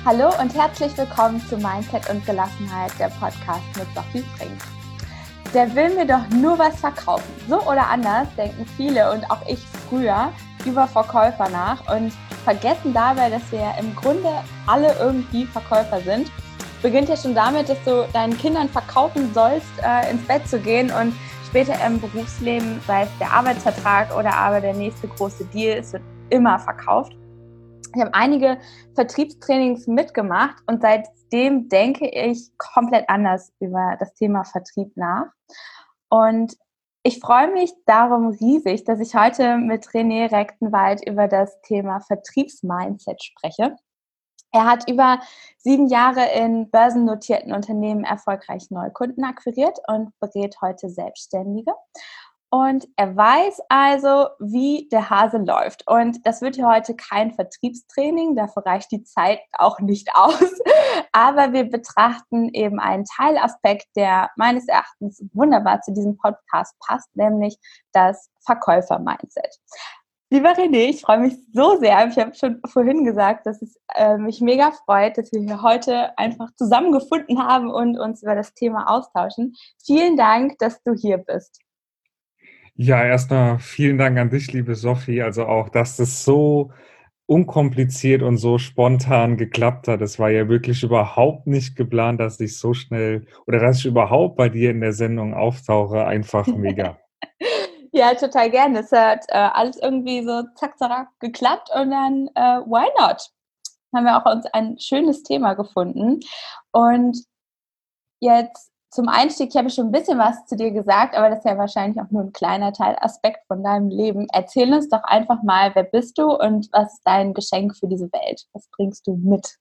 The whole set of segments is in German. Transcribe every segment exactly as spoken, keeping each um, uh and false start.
Hallo und herzlich willkommen zu Mindset und Gelassenheit, der Podcast mit Sophie Frink. Der will mir doch nur was verkaufen. So oder anders denken viele und auch ich früher über Verkäufer nach und vergessen dabei, dass wir ja im Grunde alle irgendwie Verkäufer sind. Es beginnt ja schon damit, dass du deinen Kindern verkaufen sollst, äh, ins Bett zu gehen und später im Berufsleben, sei es der Arbeitsvertrag oder aber der nächste große Deal, es wird immer verkauft. Ich habe einige Vertriebstrainings mitgemacht und seitdem denke ich komplett anders über das Thema Vertrieb nach. Und ich freue mich darum riesig, dass ich heute mit René Rechtenwald über das Thema Vertriebsmindset spreche. Er hat über sieben Jahre in börsennotierten Unternehmen erfolgreich Neukunden akquiriert und berät heute Selbstständige. Und er weiß also, wie der Hase läuft. Und das wird hier heute kein Vertriebstraining, dafür reicht die Zeit auch nicht aus. Aber wir betrachten eben einen Teilaspekt, der meines Erachtens wunderbar zu diesem Podcast passt, nämlich das Verkäufer-Mindset. Lieber René, ich freue mich so sehr. Ich habe schon vorhin gesagt, dass es äh, mich mega freut, dass wir hier heute einfach zusammengefunden haben und uns über das Thema austauschen. Vielen Dank, dass du hier bist. Ja, erstmal vielen Dank an dich, liebe Sophie. Also auch, dass das so unkompliziert und so spontan geklappt hat. Es war ja wirklich überhaupt nicht geplant, dass ich so schnell oder dass ich überhaupt bei dir in der Sendung auftauche. Einfach mega. Ja, total gerne. Es hat äh, alles irgendwie so zack, zack geklappt und dann äh, why not? Haben wir auch uns ein schönes Thema gefunden. Und jetzt zum Einstieg, ich habe schon ein bisschen was zu dir gesagt, aber das ist ja wahrscheinlich auch nur ein kleiner Teilaspekt von deinem Leben. Erzähl uns doch einfach mal, wer bist du und was ist dein Geschenk für diese Welt? Was bringst du mit?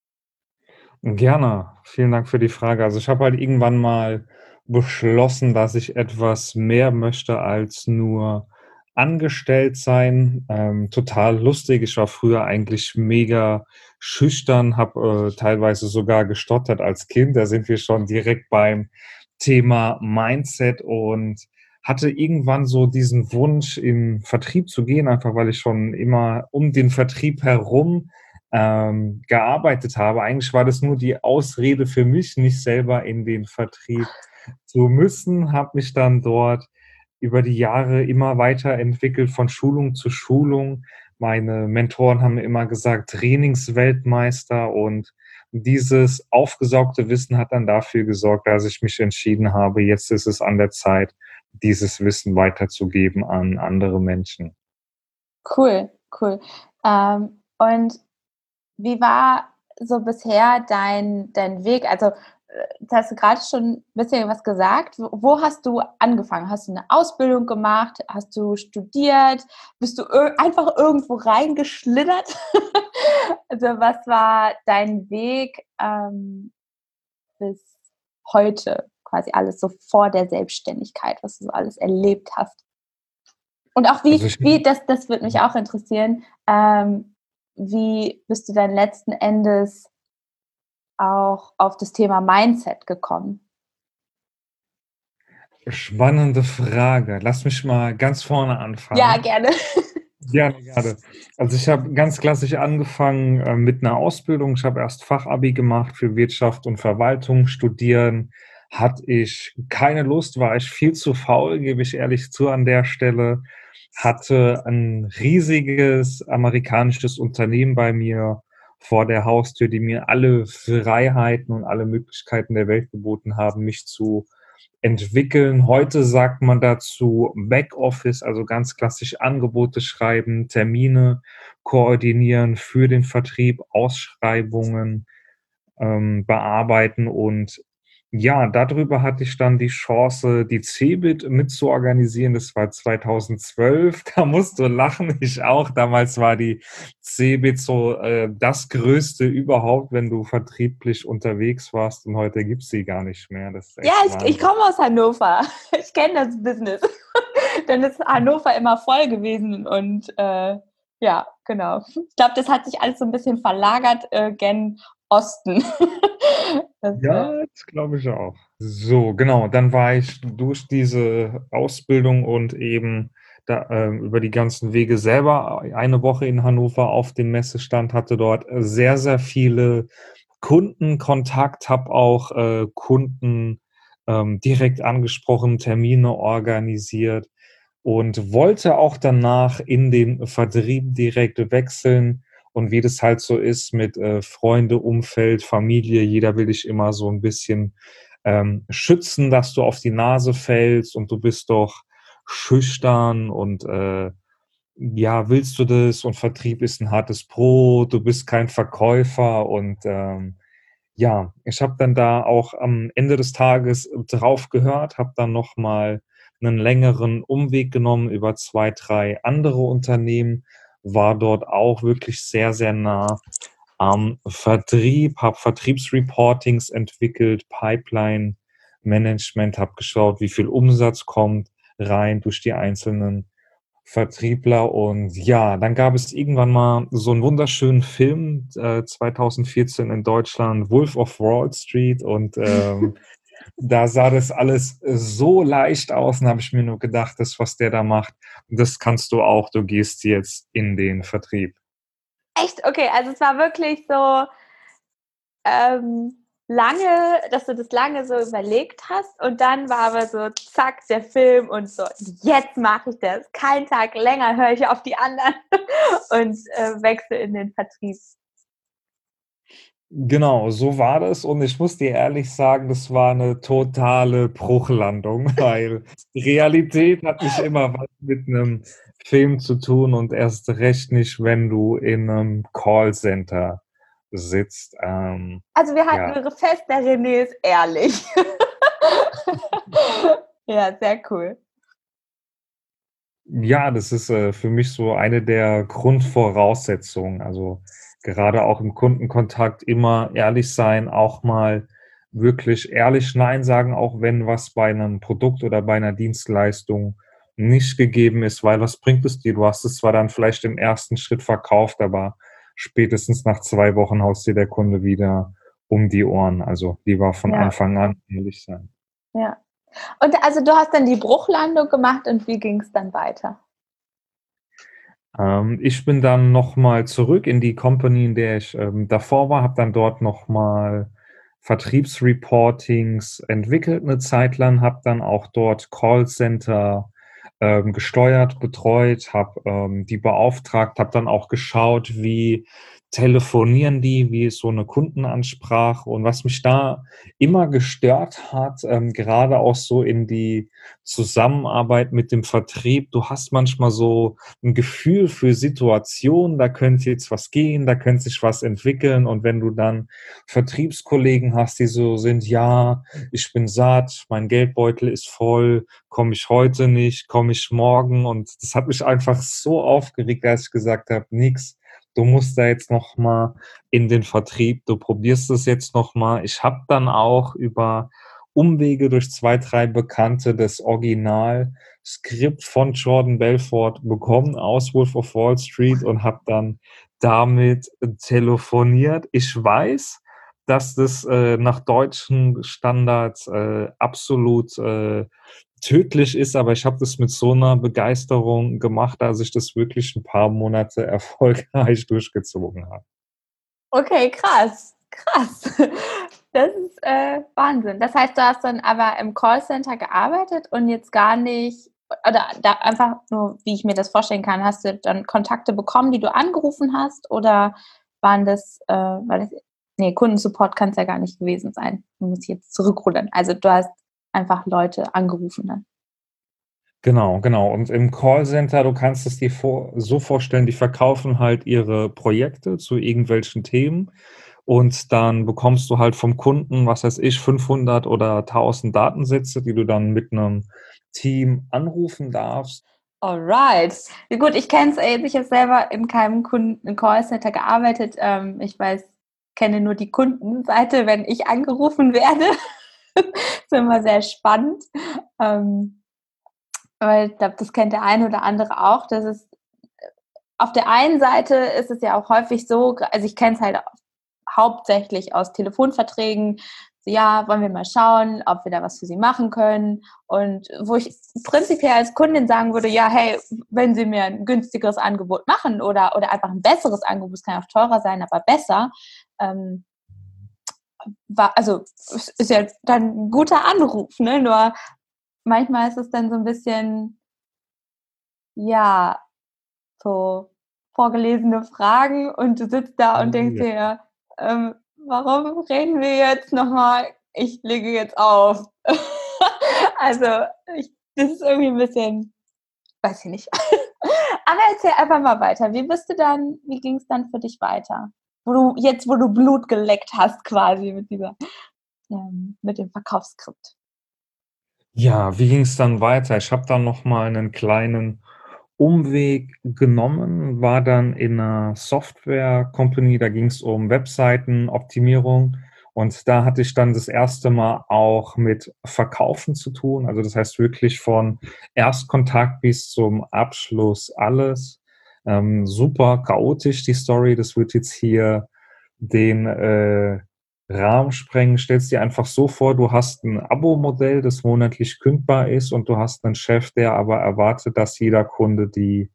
Gerne. Vielen Dank für die Frage. Also ich habe halt irgendwann mal beschlossen, dass ich etwas mehr möchte als nur angestellt sein. Ähm, total lustig. Ich war früher eigentlich mega schüchtern, habe äh, teilweise sogar gestottert als Kind. Da sind wir schon direkt beim Thema Mindset und hatte irgendwann so diesen Wunsch, im Vertrieb zu gehen, einfach weil ich schon immer um den Vertrieb herum ähm, gearbeitet habe. Eigentlich war das nur die Ausrede für mich, nicht selber in den Vertrieb zu müssen, habe mich dann dort über die Jahre immer weiterentwickelt, von Schulung zu Schulung. Meine Mentoren haben mir immer gesagt, Trainingsweltmeister, und dieses aufgesaugte Wissen hat dann dafür gesorgt, dass ich mich entschieden habe, jetzt ist es an der Zeit, dieses Wissen weiterzugeben an andere Menschen. Cool, cool. Ähm, und wie war so bisher dein, dein Weg? Also, äh, jetzt hast du gerade schon ein bisschen was gesagt. Wo, wo hast du angefangen? Hast du eine Ausbildung gemacht? Hast du studiert? Bist du ir- einfach irgendwo reingeschlittert? Also, was war dein Weg ähm, bis heute? Quasi alles so vor der Selbstständigkeit, was du so alles erlebt hast. Und auch Also wie, ich wie das, das würde mich auch interessieren, ähm, wie bist du dann letzten Endes auch auf das Thema Mindset gekommen? Spannende Frage. Lass mich mal ganz vorne Ja, anfangen. gerne. Gerne, gerne. Also ich habe ganz klassisch angefangen äh, mit einer Ausbildung. Ich habe erst Fachabi gemacht für Wirtschaft und Verwaltung. Studieren hatte ich keine Lust, war ich viel zu faul, gebe ich ehrlich zu an der Stelle. Hatte ein riesiges amerikanisches Unternehmen bei mir vor der Haustür, die mir alle Freiheiten und alle Möglichkeiten der Welt geboten haben, mich zu entwickeln. Heute sagt man dazu Backoffice, also ganz klassisch Angebote schreiben, Termine koordinieren für den Vertrieb, Ausschreibungen ähm, bearbeiten. Und ja, darüber hatte ich dann die Chance, die Cebit mitzuorganisieren. Das war zweitausendzwölf. Da musst du lachen, ich auch. Damals war die Cebit so äh, das Größte überhaupt, wenn du vertrieblich unterwegs warst. Und heute gibt's sie gar nicht mehr. Das ist Ja, echt ich, ich Wahnsinn. komme aus Hannover. Ich kenne das Business. Dann ist Hannover immer voll gewesen und äh, ja, genau. Ich glaube, das hat sich alles so ein bisschen verlagert äh, gen Osten. Das, äh, Ja, das glaube ich auch. So, genau. Dann war ich durch diese Ausbildung und eben da, ähm, über die ganzen Wege selber eine Woche in Hannover auf dem Messestand, hatte dort sehr, sehr viele Kundenkontakt, habe auch äh, Kunden ähm, direkt angesprochen, Termine organisiert und wollte auch danach in den Vertrieb direkt wechseln. Und wie das halt so ist mit äh, Freunde, Umfeld, Familie, jeder will dich immer so ein bisschen ähm, schützen, dass du auf die Nase fällst und du bist doch schüchtern und äh, ja, willst du das? Und Vertrieb ist ein hartes Brot, du bist kein Verkäufer und ähm, ja, ich habe dann da auch am Ende des Tages drauf gehört, habe dann noch mal 'nen längeren Umweg genommen über zwei, drei andere Unternehmen, war dort auch wirklich sehr, sehr nah am Vertrieb, habe Vertriebsreportings entwickelt, Pipeline-Management, habe geschaut, wie viel Umsatz kommt rein durch die einzelnen Vertriebler. Und ja, dann gab es irgendwann mal so 'n wunderschönen Film, äh, zweitausendvierzehn in Deutschland, Wolf of Wall Street und, ähm, da sah das alles so leicht aus und habe ich mir nur gedacht: „Das, was der da macht, das kannst du auch. Du gehst jetzt in den Vertrieb." Echt? Okay, also es war wirklich so, ähm, lange dass du das lange so überlegt hast und dann war aber so zack, der Film und so: „Jetzt mache ich das. Keinen Tag länger höre ich auf die anderen und, äh, wechsle in den Vertrieb." Genau, so war das und ich muss dir ehrlich sagen, das war 'ne totale Bruchlandung, weil Realität hat nicht immer was mit 'nem Film zu tun und erst recht nicht, wenn du in 'nem Callcenter sitzt. Ähm, Also, wir halten ja. wir fest, der René ist ehrlich. Ja, sehr cool. Ja, das ist, äh, für mich so eine der Grundvoraussetzungen. Also, gerade auch im Kundenkontakt immer ehrlich sein, auch mal wirklich ehrlich nein sagen, auch wenn was bei 'nem Produkt oder bei 'ner Dienstleistung nicht gegeben ist, weil was bringt es dir? Du hast es zwar dann vielleicht im ersten Schritt verkauft, aber spätestens nach zwei Wochen haut's dir der Kunde wieder um die Ohren. Also, lieber von Ja, Anfang an ehrlich sein. ja. Und also, du hast dann die Bruchlandung gemacht und wie ging's dann weiter? Ähm, ich bin dann noch mal zurück in die Company, in der ich, ähm, davor war, habe dann dort noch mal Vertriebsreportings entwickelt 'ne Zeit lang, habe dann auch dort Callcenter, ähm, gesteuert, betreut, habe, ähm, die beauftragt, habe dann auch geschaut, wie telefonieren die, wie ist so 'ne Kundenansprache. Und was mich da immer gestört hat, ähm, gerade auch so in die Zusammenarbeit mit dem Vertrieb, du hast manchmal so 'n Gefühl für Situationen, da könnte jetzt was gehen, da könnte sich was entwickeln. Und wenn du dann Vertriebskollegen hast, die so sind: „Ja, ich bin satt, mein Geldbeutel ist voll, komme ich heute nicht, komme ich morgen." Und das hat mich einfach so aufgeregt, dass ich gesagt habe: „Nix, du musst da jetzt noch mal in den Vertrieb, du probierst es jetzt noch mal." Ich habe dann auch über Umwege durch zwei, drei Bekannte das Originalskript von Jordan Belfort bekommen aus Wolf of Wall Street und habe dann damit telefoniert. Ich weiß, dass das, äh, nach deutschen Standards, äh, absolut, äh, tödlich ist, aber ich habe das mit so 'ner Begeisterung gemacht, dass ich das wirklich 'n paar Monate erfolgreich durchgezogen habe. Okay, krass, krass. Das ist, äh, Wahnsinn. Das heißt, du hast dann aber im Callcenter gearbeitet und jetzt gar nicht oder da einfach nur, wie ich mir das vorstellen kann, hast du dann Kontakte bekommen, die du angerufen hast oder waren das, äh war das ne, Kundensupport kann's ja gar nicht gewesen sein. Muss ich jetzt zurückrudern. Also, du hast einfach Leute angerufen dann? Genau, genau. Und im Callcenter, du kannst es dir vor so vorstellen, die verkaufen halt ihre Projekte zu irgendwelchen Themen und dann bekommst du halt vom Kunden, was weiß ich, fünfhundert oder tausend Datensätze, die du dann mit 'nem Team anrufen darfst. Alright. Ja gut, ich kenne es äh, ich habe selber in keinem Kunden-Callcenter gearbeitet. Ähm, ich weiß kenne nur die Kundenseite, wenn ich angerufen werde. Ist immer sehr spannend. Ähm, weil ich glaube, das kennt der eine oder andere auch. Das ist auf der einen Seite ist es ja auch häufig so, gr also, ich kenne es halt hauptsächlich aus Telefonverträgen, so, ja, wollen wir mal schauen, ob wir da was für sie machen können. Und wo ich prinzipiell als Kundin sagen würde, ja, hey, wenn sie mir ein günstigeres Angebot machen oder, oder einfach ein besseres Angebot, es kann auch teurer sein, aber besser, ähm, war, also es ist ja dann ein guter Anruf, ne? Nur manchmal ist es dann so ein bisschen, ja, so vorgelesene Fragen und du sitzt da und denkst Ja. dir, ähm, warum reden wir jetzt nochmal? Ich lege jetzt auf. Also, ich, das ist irgendwie ein bisschen, weiß ich nicht. Aber erzähl einfach mal weiter. Wie bist du dann, wie ging es dann für dich weiter? Wo du, jetzt, wo du Blut geleckt hast, quasi mit dieser, ähm, mit dem Verkaufsskript. Ja, wie ging es dann weiter? Ich habe dann noch mal 'nen kleinen Umweg genommen, war dann in 'ner Software-Company, da ging's um Webseitenoptimierung und da hatte ich dann das erste Mal auch mit Verkaufen zu tun. Also, das heißt wirklich von Erstkontakt bis zum Abschluss alles. Ähm, super chaotisch die Story, das wird jetzt hier den, äh, Rahmen sprengen. Stell's dir einfach so vor, du hast 'n Abo-Modell, das monatlich kündbar ist und du hast 'nen Chef, der aber erwartet, dass jeder Kunde die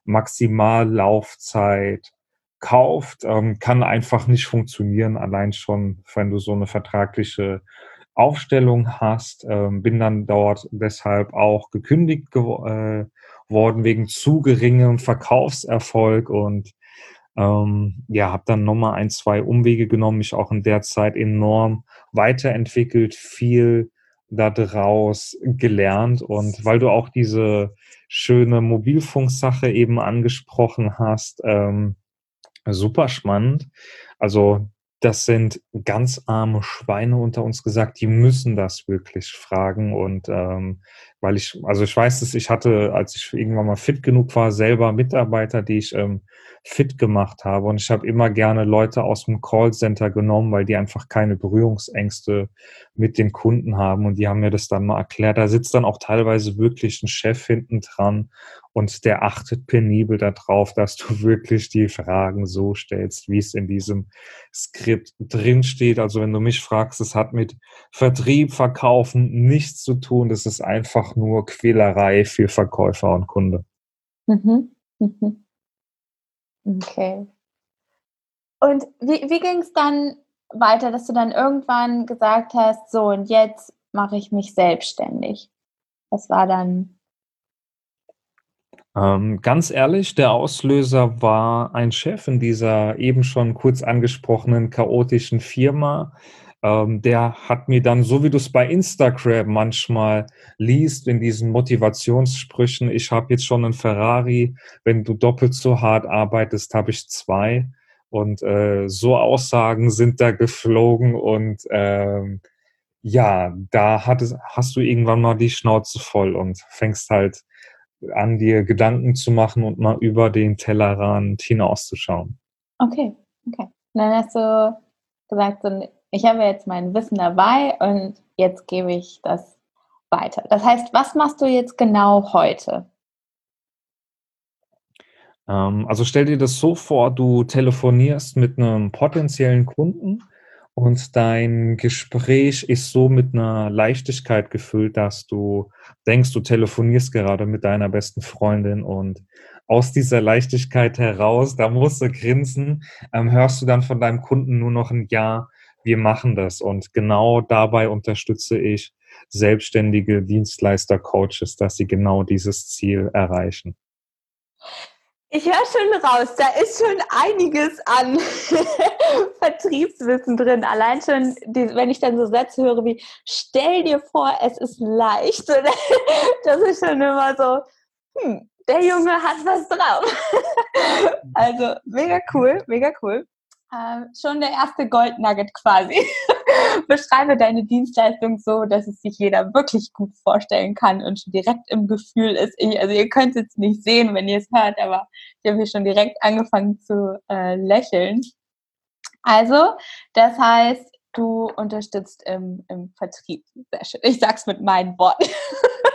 Maximallaufzeit kauft. Ähm, kann einfach nicht funktionieren, allein schon, wenn du so 'ne vertragliche Aufstellung hast. Ähm, bin dann dort deshalb auch gekündigt gewo äh, worden wegen zu geringem Verkaufserfolg und ähm, ja, habe dann noch mal ein, zwei Umwege genommen, mich auch in der Zeit enorm weiterentwickelt, viel da draus gelernt. Und weil du auch diese schöne Mobilfunksache eben angesprochen hast, ähm, super spannend. Also, das sind ganz arme Schweine unter uns gesagt, die müssen das wirklich fragen und, ähm, weil ich also, ich weiß es, ich hatte, als ich irgendwann mal fit genug war, selber Mitarbeiter, die ich, ähm, fit gemacht habe und ich habe immer gerne Leute aus'm Callcenter genommen, weil die einfach keine Berührungsängste mit den Kunden haben und die haben mir das dann mal erklärt. Da sitzt dann auch teilweise wirklich 'n Chef hinten dran und der achtet penibel da drauf, dass du wirklich die Fragen so stellst, wie's in diesem Skript drinsteht. Also, wenn du mich fragst, es hat mit Vertrieb, Verkaufen nichts zu tun. Das ist einfach nur Quälerei für Verkäufer und Kunde. Mhm, mhm. Okay. Und wie wie ging's dann weiter, dass du dann irgendwann gesagt hast: „So, und jetzt mache ich mich selbstständig?“ Was war dann Ähm, ganz ehrlich, der Auslöser war ein Chef in dieser eben schon kurz angesprochenen chaotischen Firma. Ähm, der hat mir dann, so wie du's bei Instagram manchmal liest, in diesen Motivationssprüchen: „Ich habe jetzt schon 'nen Ferrari. Wenn du doppelt so hart arbeitest, habe ich zwei.“ Und, äh, so Aussagen sind da geflogen und, ähm, ja, da hat es hast du irgendwann mal die Schnauze voll und fängst halt an, dir Gedanken zu machen und mal über den Tellerrand hinauszuschauen. okay, okay. Dann hast du gesagt, so: „Ne, ich habe jetzt mein Wissen dabei und jetzt gebe ich das weiter.“ Das heißt, was machst du jetzt genau heute? Ähm, also stell dir das so vor, du telefonierst mit 'nem potenziellen Kunden und dein Gespräch ist so mit 'ner Leichtigkeit gefüllt, dass du denkst, du telefonierst gerade mit deiner besten Freundin und aus dieser Leichtigkeit heraus, da musst du grinsen, ähm, hörst du dann von deinem Kunden nur noch 'n „Ja, wir machen das.“ Und genau dabei unterstütze ich selbstständige Dienstleister, Coaches, dass sie genau dieses Ziel erreichen. Ich höre schon raus, da ist schon einiges an Vertriebswissen drin. Allein schon, die wenn ich dann so Sätze höre wie: „Stell dir vor, es ist leicht.“ Das ist schon immer so: „Hm, der Junge hat was drauf.“ Also, mega cool, mega cool. Ähm, schon der erste Goldnugget quasi. Beschreibe deine Dienstleistung so, dass es sich jeder wirklich gut vorstellen kann und schon direkt im Gefühl ist. Ich, also ihr könnt's jetzt nicht sehen, wenn ihr es hört, aber ich habe hier schon direkt angefangen zu, äh, lächeln. Also, das heißt, du unterstützt im im Vertrieb. Sehr schön. Ich sage es mit meinen Worten.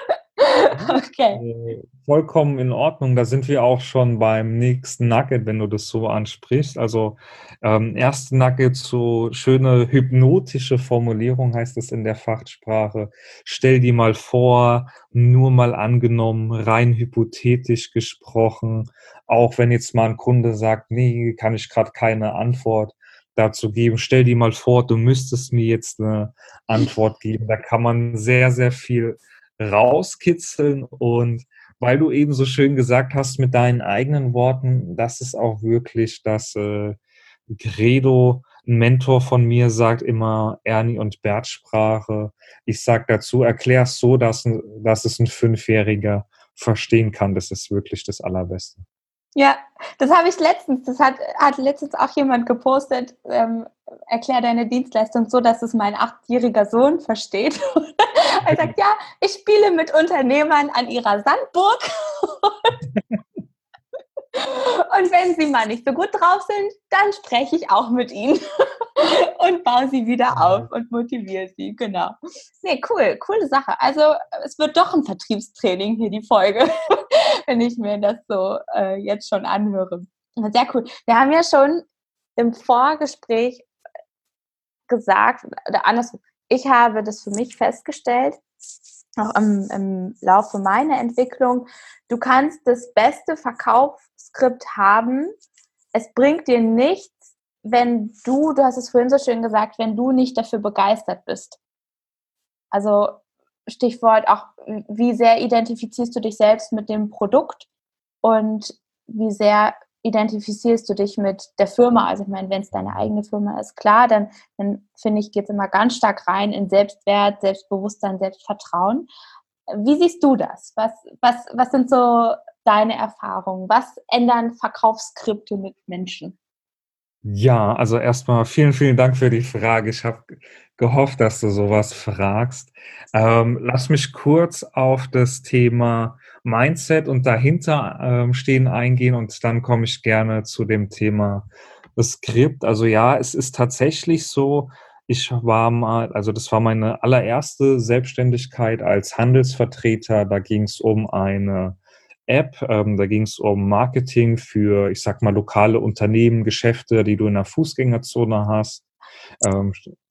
Okay. Äh, vollkommen in Ordnung. Da sind wir auch schon beim nächsten Nugget, wenn du das so ansprichst. Also ähm, erste Nugget, so schöne hypnotische Formulierung heißt es in der Fachsprache. Stell dir mal vor, nur mal angenommen, rein hypothetisch gesprochen, auch wenn jetzt mal ein Kunde sagt, nee, kann ich gerade keine Antwort dazu geben. Stell dir mal vor, du müsstest mir jetzt eine Antwort geben. Da kann man sehr, sehr viel rauskitzeln, und weil du eben so schön gesagt hast mit deinen eigenen Worten, das ist auch wirklich das äh, Credo. Ein Mentor von mir sagt immer Ernie und Bert Sprache. Ich sage dazu, erklär's so, dass, dass es ein Fünfjähriger verstehen kann. Das ist wirklich das Allerbeste. Ja, das habe ich letztens, das hat, hat letztens auch jemand gepostet, ähm, erklär deine Dienstleistung so, dass es mein achtjähriger Sohn versteht. Er sagt, ja, ich spiele mit Unternehmern an ihrer Sandburg und wenn sie mal nicht so gut drauf sind, dann spreche ich auch mit ihnen und baue sie wieder auf und motiviere sie, genau. Nee, cool, coole Sache. Also es wird doch ein Vertriebstraining hier, die Folge, wenn ich mir das so äh, jetzt schon anhöre. Sehr cool. Wir haben ja schon im Vorgespräch gesagt, oder andersrum, ich habe das für mich festgestellt, auch im, im Laufe meiner Entwicklung, du kannst das beste Verkaufsskript haben, es bringt dir nichts, wenn du, du hast es vorhin so schön gesagt, wenn du nicht dafür begeistert bist. Also Stichwort auch, wie sehr identifizierst du dich selbst mit dem Produkt und wie sehr identifizierst du dich mit der Firma? Also ich meine, wenn es deine eigene Firma ist, klar, dann, dann finde ich, geht es immer ganz stark rein in Selbstwert, Selbstbewusstsein, Selbstvertrauen. Wie siehst du das? Was, was, was sind so deine Erfahrungen? Was ändern Verkaufsskripte mit Menschen? Ja, also erstmal vielen, vielen Dank für die Frage. Ich habe gehofft, dass du sowas fragst. Ähm, lass mich kurz auf das Thema Mindset und dahinter ähm, stehen eingehen, und dann komme ich gerne zu dem Thema Skript. Also ja, es ist tatsächlich so, ich war mal, also das war meine allererste Selbstständigkeit als Handelsvertreter. Da ging es um eine App. Ähm, da ging es um Marketing für, ich sag mal, lokale Unternehmen, Geschäfte, die du in der Fußgängerzone hast, ähm,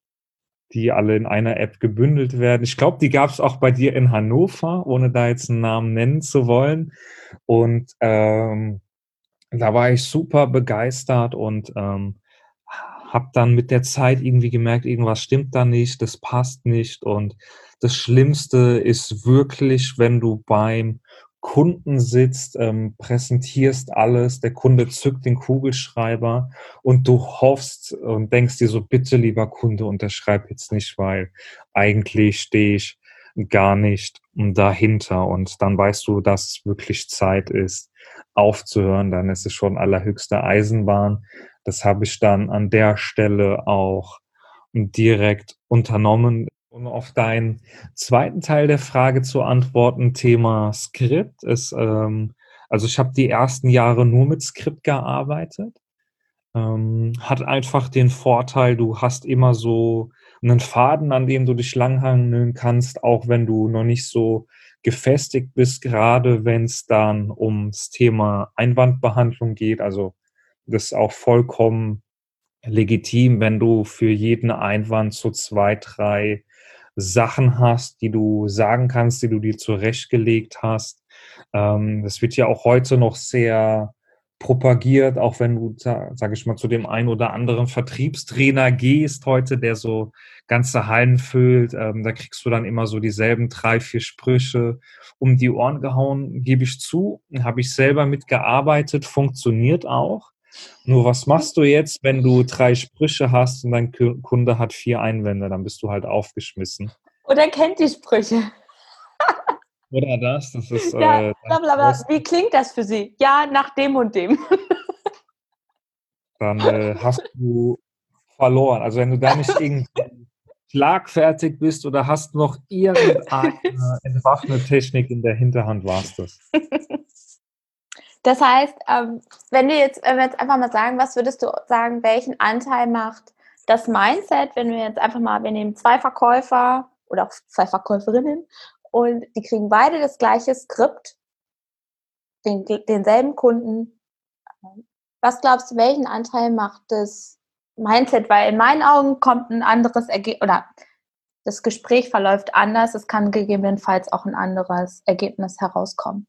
die alle in einer App gebündelt werden. Ich glaube, die gab es auch bei dir in Hannover, ohne da jetzt einen Namen nennen zu wollen. Und ähm, da war ich super begeistert und ähm, habe dann mit der Zeit irgendwie gemerkt, irgendwas stimmt da nicht, das passt nicht. Und das Schlimmste ist wirklich, wenn du beim Kunden sitzt, ähm, präsentierst alles, der Kunde zückt den Kugelschreiber und du hoffst und denkst dir so, bitte lieber Kunde, unterschreib jetzt nicht, weil eigentlich stehe ich gar nicht dahinter. Und dann weißt du, dass es wirklich Zeit ist, aufzuhören. Dann ist es schon allerhöchste Eisenbahn. Das habe ich dann an der Stelle auch direkt unternommen. Um auf deinen zweiten Teil der Frage zu antworten, Thema Skript ist, ähm, also ich habe die ersten Jahre nur mit Skript gearbeitet. Ähm, hat einfach den Vorteil, du hast immer so einen Faden, an dem du dich langhangeln kannst, auch wenn du noch nicht so gefestigt bist, gerade wenn es dann ums Thema Einwandbehandlung geht. Also das ist auch vollkommen legitim, wenn du für jeden Einwand so zwei, drei Sachen hast, die du sagen kannst, die du dir zurechtgelegt hast. Ähm, das wird ja auch heute noch sehr propagiert, auch wenn du, sage ich mal, zu dem einen oder anderen Vertriebstrainer gehst heute, der so ganze Hallen füllt. Ähm, da kriegst du dann immer so dieselben drei, vier Sprüche um die Ohren gehauen, gebe ich zu. Habe ich selber mitgearbeitet, funktioniert auch. Nur was machst du jetzt, wenn du drei Sprüche hast und dein Kunde hat vier Einwände? Dann bist du halt aufgeschmissen. Oder kennt die Sprüche? Oder das, das ist Ja, äh, blablabla. Wie klingt das für Sie? Ja, nach dem und dem. dann äh, hast du verloren. Also wenn du da nicht irgendwie schlagfertig bist oder hast noch irgendeine entwaffnete Technik in der Hinterhand, war's das. Das heißt, ähm, wenn du jetzt, wenn wir jetzt einfach mal sagen, was würdest du sagen, welchen Anteil macht das Mindset, wenn wir jetzt einfach mal, wir nehmen zwei Verkäufer oder auch zwei Verkäuferinnen und die kriegen beide das gleiche Skript, den, denselben Kunden. Was glaubst du, welchen Anteil macht das Mindset? Weil in meinen Augen kommt ein anderes Ergebnis, oder das Gespräch verläuft anders, es kann gegebenenfalls auch ein anderes Ergebnis herauskommen.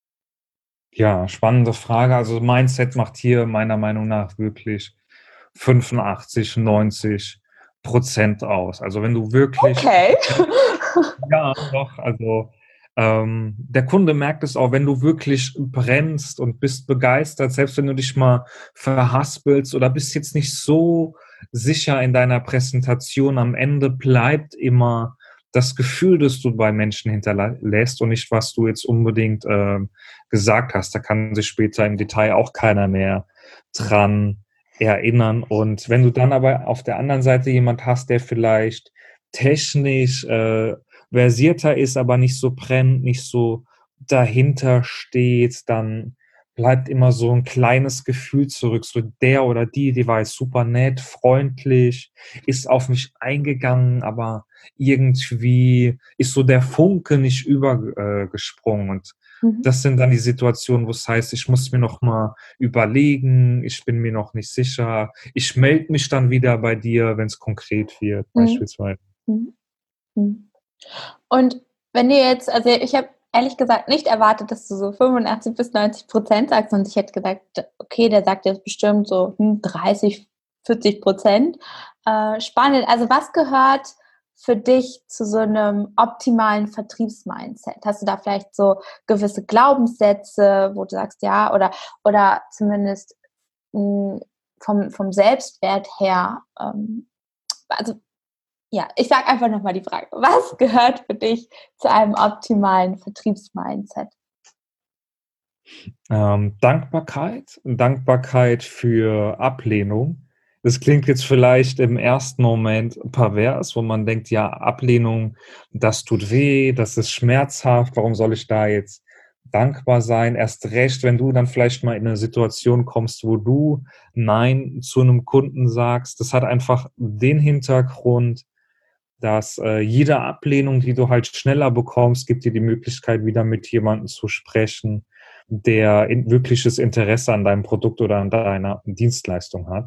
Ja, spannende Frage. Also Mindset macht hier meiner Meinung nach wirklich fünfundachtzig, neunzig Prozent aus. Also wenn du wirklich, Okay. ja, doch, also ähm, der Kunde merkt es auch, wenn du wirklich brennst und bist begeistert, selbst wenn du dich mal verhaspelst oder bist jetzt nicht so sicher in deiner Präsentation, am Ende bleibt immer das Gefühl, das du bei Menschen hinterlässt und nicht, was du jetzt unbedingt ähm, gesagt hast. Da kann sich später im Detail auch keiner mehr dran erinnern. Und wenn du dann aber auf der anderen Seite jemand hast, der vielleicht technisch äh, versierter ist, aber nicht so brennt, nicht so dahinter steht, dann bleibt immer so ein kleines Gefühl zurück. So der oder die, die war jetzt super nett, freundlich, ist auf mich eingegangen, aber irgendwie ist so der Funke nicht übergesprungen. Und Mhm. das sind dann die Situationen, wo es heißt, ich muss mir noch mal überlegen, ich bin mir noch nicht sicher. Ich melde mich dann wieder bei dir, wenn es konkret wird, Mhm. beispielsweise. Mhm. Mhm. Und wenn du jetzt, also ich habe ehrlich gesagt nicht erwartet, dass du so fünfundachtzig bis neunzig Prozent sagst, und ich hätte gesagt, okay, der sagt jetzt bestimmt so dreißig, vierzig Prozent. Äh, spannend. Also was gehört für dich zu so einem optimalen Vertriebsmindset? Hast du da vielleicht so gewisse Glaubenssätze, wo du sagst, ja, oder, oder zumindest mh, vom, vom Selbstwert her, ähm, also ja, ich sage einfach nochmal die Frage. Was gehört für dich zu einem optimalen Vertriebsmindset? Ähm, Dankbarkeit, Dankbarkeit für Ablehnung. Das klingt jetzt vielleicht im ersten Moment pervers, wo man denkt, ja, Ablehnung, das tut weh, das ist schmerzhaft, warum soll ich da jetzt dankbar sein? Erst recht, wenn du dann vielleicht mal in eine Situation kommst, wo du Nein zu einem Kunden sagst. Das hat einfach den Hintergrund, dass äh, jede Ablehnung, die du halt schneller bekommst, gibt dir die Möglichkeit, wieder mit jemandem zu sprechen, der in, wirkliches Interesse an deinem Produkt oder an deiner Dienstleistung hat.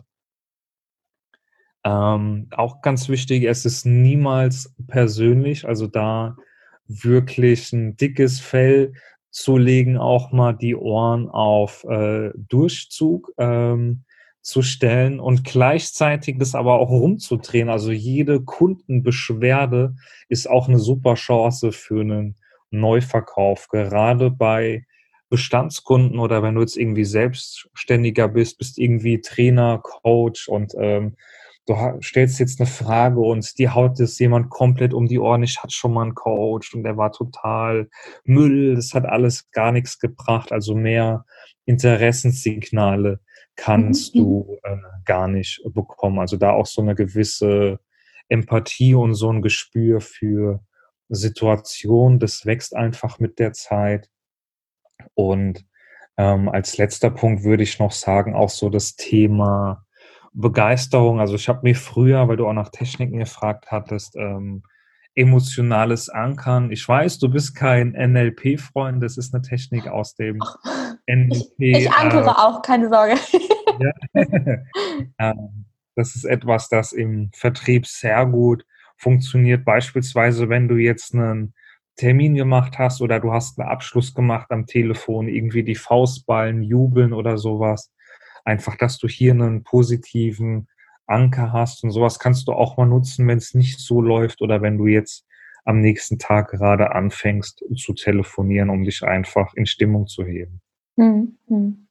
Ähm, auch ganz wichtig, es ist niemals persönlich, also da wirklich ein dickes Fell zu legen, auch mal die Ohren auf äh, Durchzug ähm, zu stellen und gleichzeitig das aber auch rumzudrehen. Also jede Kundenbeschwerde ist auch eine super Chance für einen Neuverkauf, gerade bei Bestandskunden oder wenn du jetzt irgendwie Selbstständiger bist, bist irgendwie Trainer, Coach und ähm, du stellst jetzt eine Frage und dir haut das jemand komplett um die Ohren. Ich hatte schon mal einen Coach und der war total Müll. Das hat alles gar nichts gebracht. Also mehr Interessenssignale Mhm. kannst Mhm. du äh, gar nicht bekommen. Also da auch so eine gewisse Empathie und so ein Gespür für Situation. Das wächst einfach mit der Zeit. Und ähm, als letzter Punkt würde ich noch sagen, auch so das Thema Begeisterung. Also ich habe mir früher, weil du auch nach Techniken gefragt hattest, ähm, emotionales Ankern. Ich weiß, du bist kein N L P-Freund, das ist eine Technik aus dem Ich, N L P. ich Äh, ankere auch, keine Sorge. ja. Ähm, das ist etwas, das im Vertrieb sehr gut funktioniert. Beispielsweise, wenn du jetzt einen Termin gemacht hast oder du hast einen Abschluss gemacht am Telefon, irgendwie die Faustballen jubeln oder sowas. Einfach, dass du hier einen positiven Anker hast und sowas kannst du auch mal nutzen, wenn es nicht so läuft oder wenn du jetzt am nächsten Tag gerade anfängst zu telefonieren, um dich einfach in Stimmung zu heben. Hm, hm.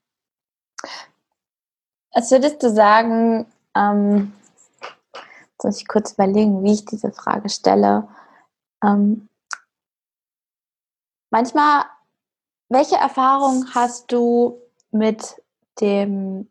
Was würdest du sagen, ähm, jetzt muss ich kurz überlegen, wie ich diese Frage stelle. Ähm, manchmal, welche Erfahrung hast du mit dem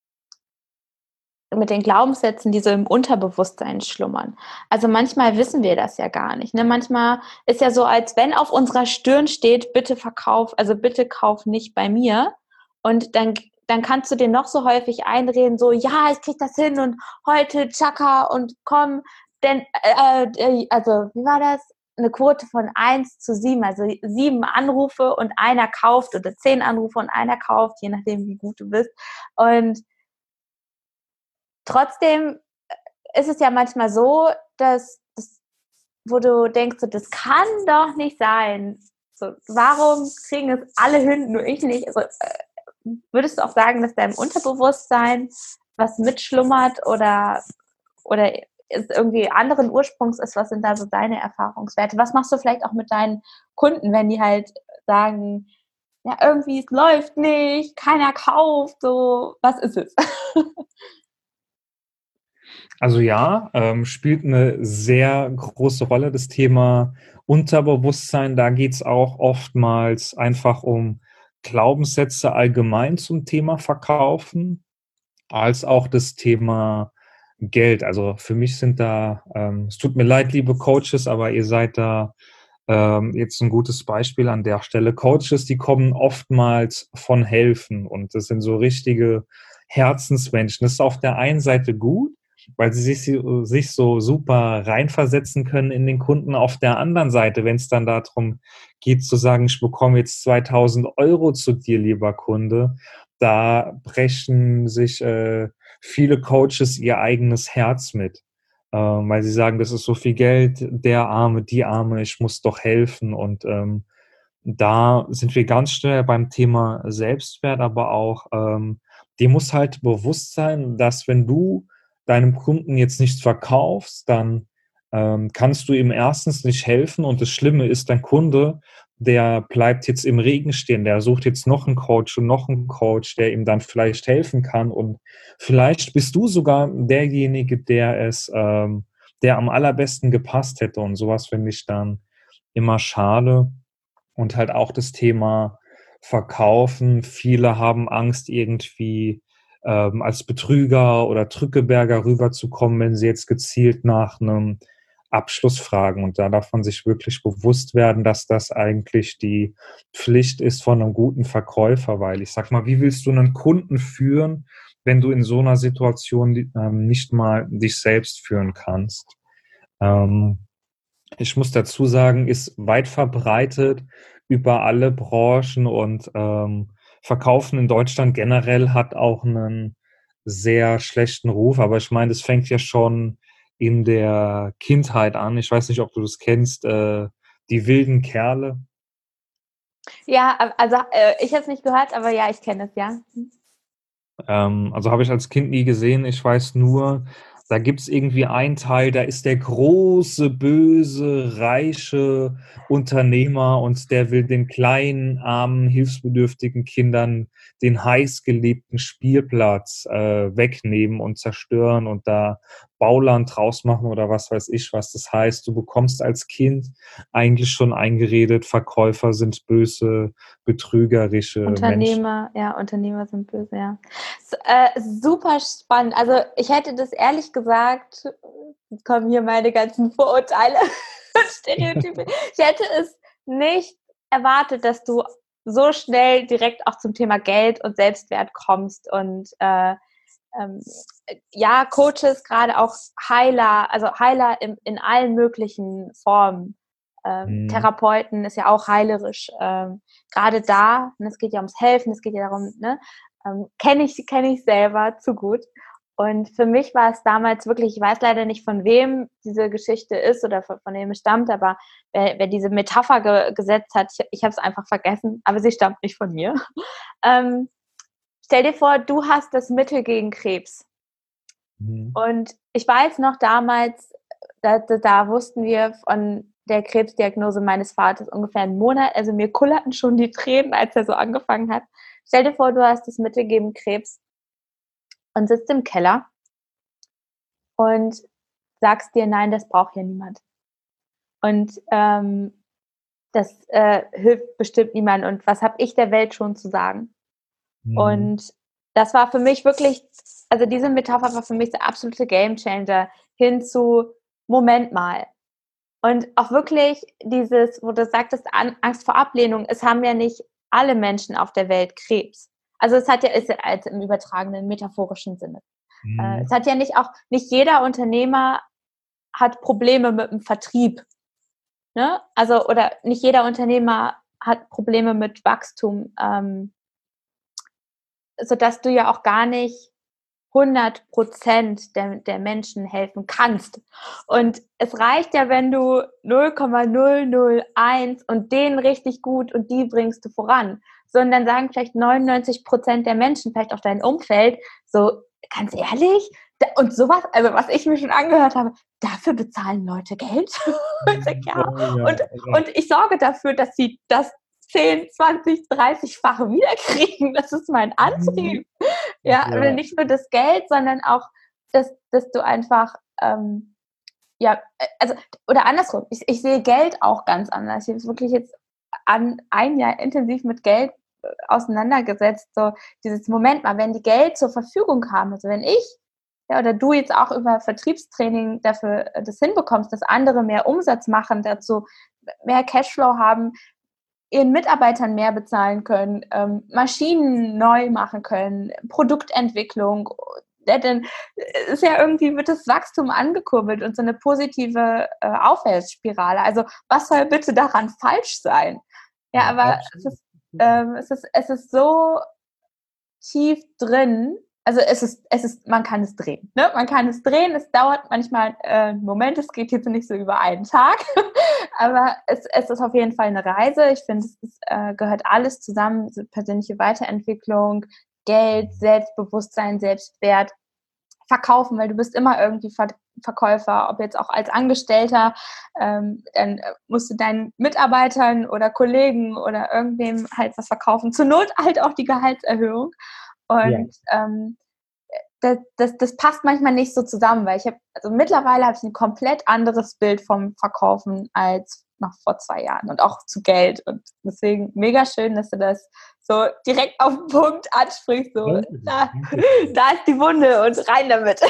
mit den Glaubenssätzen, die so im Unterbewusstsein schlummern? Also manchmal wissen wir das ja gar nicht. Ne? Manchmal ist ja so, als wenn auf unserer Stirn steht, bitte verkauf, also bitte kauf nicht bei mir. Und dann, dann kannst du dir noch so häufig einreden, so, ja, ich krieg das hin und heute, tschakka und komm, denn, äh, äh, also, wie war das? eine Quote von eins zu sieben, also sieben Anrufe und einer kauft oder zehn Anrufe und einer kauft, je nachdem, wie gut du bist. Und trotzdem ist es ja manchmal so, dass, dass wo du denkst, so, das kann doch nicht sein. So, warum kriegen es alle Hunde, nur ich nicht? Also, äh, würdest du auch sagen, dass da im Unterbewusstsein was mitschlummert oder, oder es irgendwie anderen Ursprungs ist? Was sind da so deine Erfahrungswerte? Was machst du vielleicht auch mit deinen Kunden, wenn die halt sagen, ja, irgendwie es läuft nicht, keiner kauft, so, was ist es? Also ja, ähm, spielt eine sehr große Rolle das Thema Unterbewusstsein. Da geht's auch oftmals einfach um Glaubenssätze allgemein zum Thema Verkaufen, als auch das Thema Geld. Also für mich sind da, ähm, es tut mir leid, liebe Coaches, aber ihr seid da ähm, jetzt ein gutes Beispiel an der Stelle. Coaches, die kommen oftmals von Helfen und das sind so richtige Herzensmenschen. Das ist auf der einen Seite gut, weil sie sich, sich so super reinversetzen können in den Kunden. Auf der anderen Seite, wenn es dann darum geht zu sagen, ich bekomme jetzt zweitausend Euro zu dir, lieber Kunde, da brechen sich äh, viele Coaches ihr eigenes Herz mit, äh, weil sie sagen, das ist so viel Geld, der Arme, die Arme, ich muss doch helfen. Und ähm, da sind wir ganz schnell beim Thema Selbstwert, aber auch, ähm, dir muss halt bewusst sein, dass wenn du deinem Kunden jetzt nichts verkaufst, dann ähm, kannst du ihm erstens nicht helfen und das Schlimme ist, dein Kunde, der bleibt jetzt im Regen stehen, der sucht jetzt noch einen Coach und noch einen Coach, der ihm dann vielleicht helfen kann und vielleicht bist du sogar derjenige, der es, ähm, der am allerbesten gepasst hätte und sowas finde ich dann immer schade. Und halt auch das Thema Verkaufen. Viele haben Angst, irgendwie ähm, als Betrüger oder Drückeberger rüberzukommen, wenn sie jetzt gezielt nach einem Abschluss fragen. Und da darf man sich wirklich bewusst werden, dass das eigentlich die Pflicht ist von einem guten Verkäufer. Weil ich sag mal, wie willst du einen Kunden führen, wenn du in so einer Situation ähm, nicht mal dich selbst führen kannst? Ähm, Ich muss dazu sagen, ist weit verbreitet über alle Branchen und ähm, Verkaufen in Deutschland generell hat auch einen sehr schlechten Ruf. Aber ich meine, das fängt ja schon in der Kindheit an. Ich weiß nicht, ob du das kennst, äh, die wilden Kerle. Ja, also äh, ich habe es nicht gehört, aber ja, ich kenne es, ja. Ähm, also habe ich als Kind nie gesehen. Ich weiß nur, da gibt es irgendwie einen Teil, da ist der große, böse, reiche Unternehmer und der will den kleinen, armen, hilfsbedürftigen Kindern den heißgeliebten Spielplatz äh, wegnehmen und zerstören und da Bauland draus machen oder was weiß ich was. Das heißt, du bekommst als Kind eigentlich schon eingeredet, Verkäufer sind böse, betrügerische Menschen. Unternehmer, ja, Unternehmer sind böse, ja. S äh, super spannend. Also, ich hätte das ehrlich gesagt, jetzt kommen hier meine ganzen Vorurteile, Stereotype. Ich hätte es nicht erwartet, dass du so schnell direkt auch zum Thema Geld und Selbstwert kommst und, äh, ähm, ja, Coaches, gerade auch Heiler, also Heiler in in allen möglichen Formen. Ähm, Hm. Therapeuten ist ja auch heilerisch. Ähm, gerade da, und es geht ja ums Helfen, es geht ja darum, ne, ähm, kenne ich, kenne ich selber zu gut. Und für mich war es damals wirklich, ich weiß leider nicht, von wem diese Geschichte ist oder von, von wem es stammt, aber wer, wer diese Metapher ge, gesetzt hat, ich, ich habe es einfach vergessen, aber sie stammt nicht von mir. Ähm, stell dir vor, du hast das Mittel gegen Krebs. Mhm. Und ich weiß noch damals, da, da, da wussten wir von der Krebsdiagnose meines Vaters ungefähr einen Monat. Also mir kullerten schon die Tränen, als er so angefangen hat. Stell dir vor, du hast das Mittel gegen Krebs und sitzt im Keller und sagst dir, nein, das braucht hier niemand. Und ähm, das äh, hilft bestimmt niemand. Und was habe ich der Welt schon zu sagen? Mhm. Und das war für mich wirklich, also diese Metapher war für mich der absolute Gamechanger hin zu, Moment mal. Und auch wirklich dieses, wo du sagtest, Angst vor Ablehnung, es haben ja nicht alle Menschen auf der Welt Krebs. Also es hat ja, ist ja als im übertragenen, metaphorischen Sinne. Äh, es Mhm. hat ja nicht auch, nicht jeder Unternehmer hat Probleme mit dem Vertrieb. Ne? Also, oder nicht jeder Unternehmer hat Probleme mit Wachstum, ähm, sodass du ja auch gar nicht hundert Prozent der der Menschen helfen kannst. Und es reicht ja, wenn du null Komma null null eins und denen richtig gut und die bringst du voran. So, und dann sagen vielleicht neunundneunzig Prozent der Menschen, vielleicht auch dein Umfeld, so, ganz ehrlich? Da, und sowas, also was ich mir schon angehört habe, dafür bezahlen Leute Geld? Und ich sag, ja. Oh, ja, Und, ja. und ich sorge dafür, dass sie das zehn, zwanzig, dreißig-fache wiederkriegen. Das ist mein Antrieb. Ja, oder Ja. nicht nur das Geld, sondern auch, dass, dass du einfach, ähm, ja, äh, also, oder andersrum, ich, ich sehe Geld auch ganz anders. Ich habe wirklich jetzt an ein Jahr intensiv mit Geld äh, auseinandergesetzt. So dieses Moment mal, wenn die Geld zur Verfügung haben, also wenn ich, ja, oder du jetzt auch über Vertriebstraining dafür äh, das hinbekommst, dass andere mehr Umsatz machen, dazu mehr Cashflow haben, ihren Mitarbeitern mehr bezahlen können, ähm, Maschinen neu machen können, Produktentwicklung, ja, dann ist ja irgendwie, wird das Wachstum angekurbelt und so eine positive äh, Aufwärtsspirale. Also was soll bitte daran falsch sein? Ja, Ja, aber es absolut. ist, ähm, es ist, es ist so tief drin. Also es ist, es ist, man kann es drehen. Ne? Man kann es drehen, es dauert manchmal äh, einen Moment, es geht jetzt nicht so über einen Tag, aber es, es ist auf jeden Fall eine Reise. Ich finde, es ist, äh, gehört alles zusammen, so persönliche Weiterentwicklung, Geld, Selbstbewusstsein, Selbstwert, Verkaufen, weil du bist immer irgendwie Ver- Verkäufer, ob jetzt auch als Angestellter, ähm, dann äh, musst du deinen Mitarbeitern oder Kollegen oder irgendwem halt was verkaufen. Zur Not halt auch die Gehaltserhöhung. Ja. Und ähm, das, das, das passt manchmal nicht so zusammen, weil ich habe, also mittlerweile habe ich ein komplett anderes Bild vom Verkaufen als noch vor zwei Jahren und auch zu Geld. Und deswegen mega schön, dass du das so direkt auf den Punkt ansprichst. So, Danke dir, da, danke dir. da ist die Wunde und rein damit.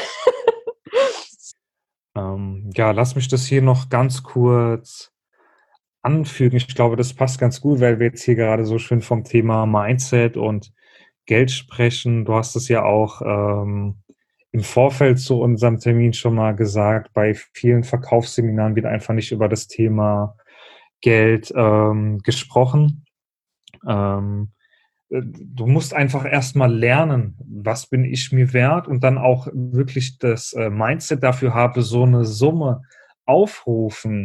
Ähm, ja, lass mich das hier noch ganz kurz anfügen. Ich glaube, das passt ganz gut, weil wir jetzt hier gerade so schön vom Thema Mindset und Geld sprechen. Du hast es ja auch ähm, im Vorfeld zu unserem Termin schon mal gesagt, bei vielen Verkaufsseminaren wird einfach nicht über das Thema Geld ähm, gesprochen. Ähm, äh, Du musst einfach erstmal lernen, was bin ich mir wert und dann auch wirklich das äh, Mindset dafür habe, so eine Summe aufrufen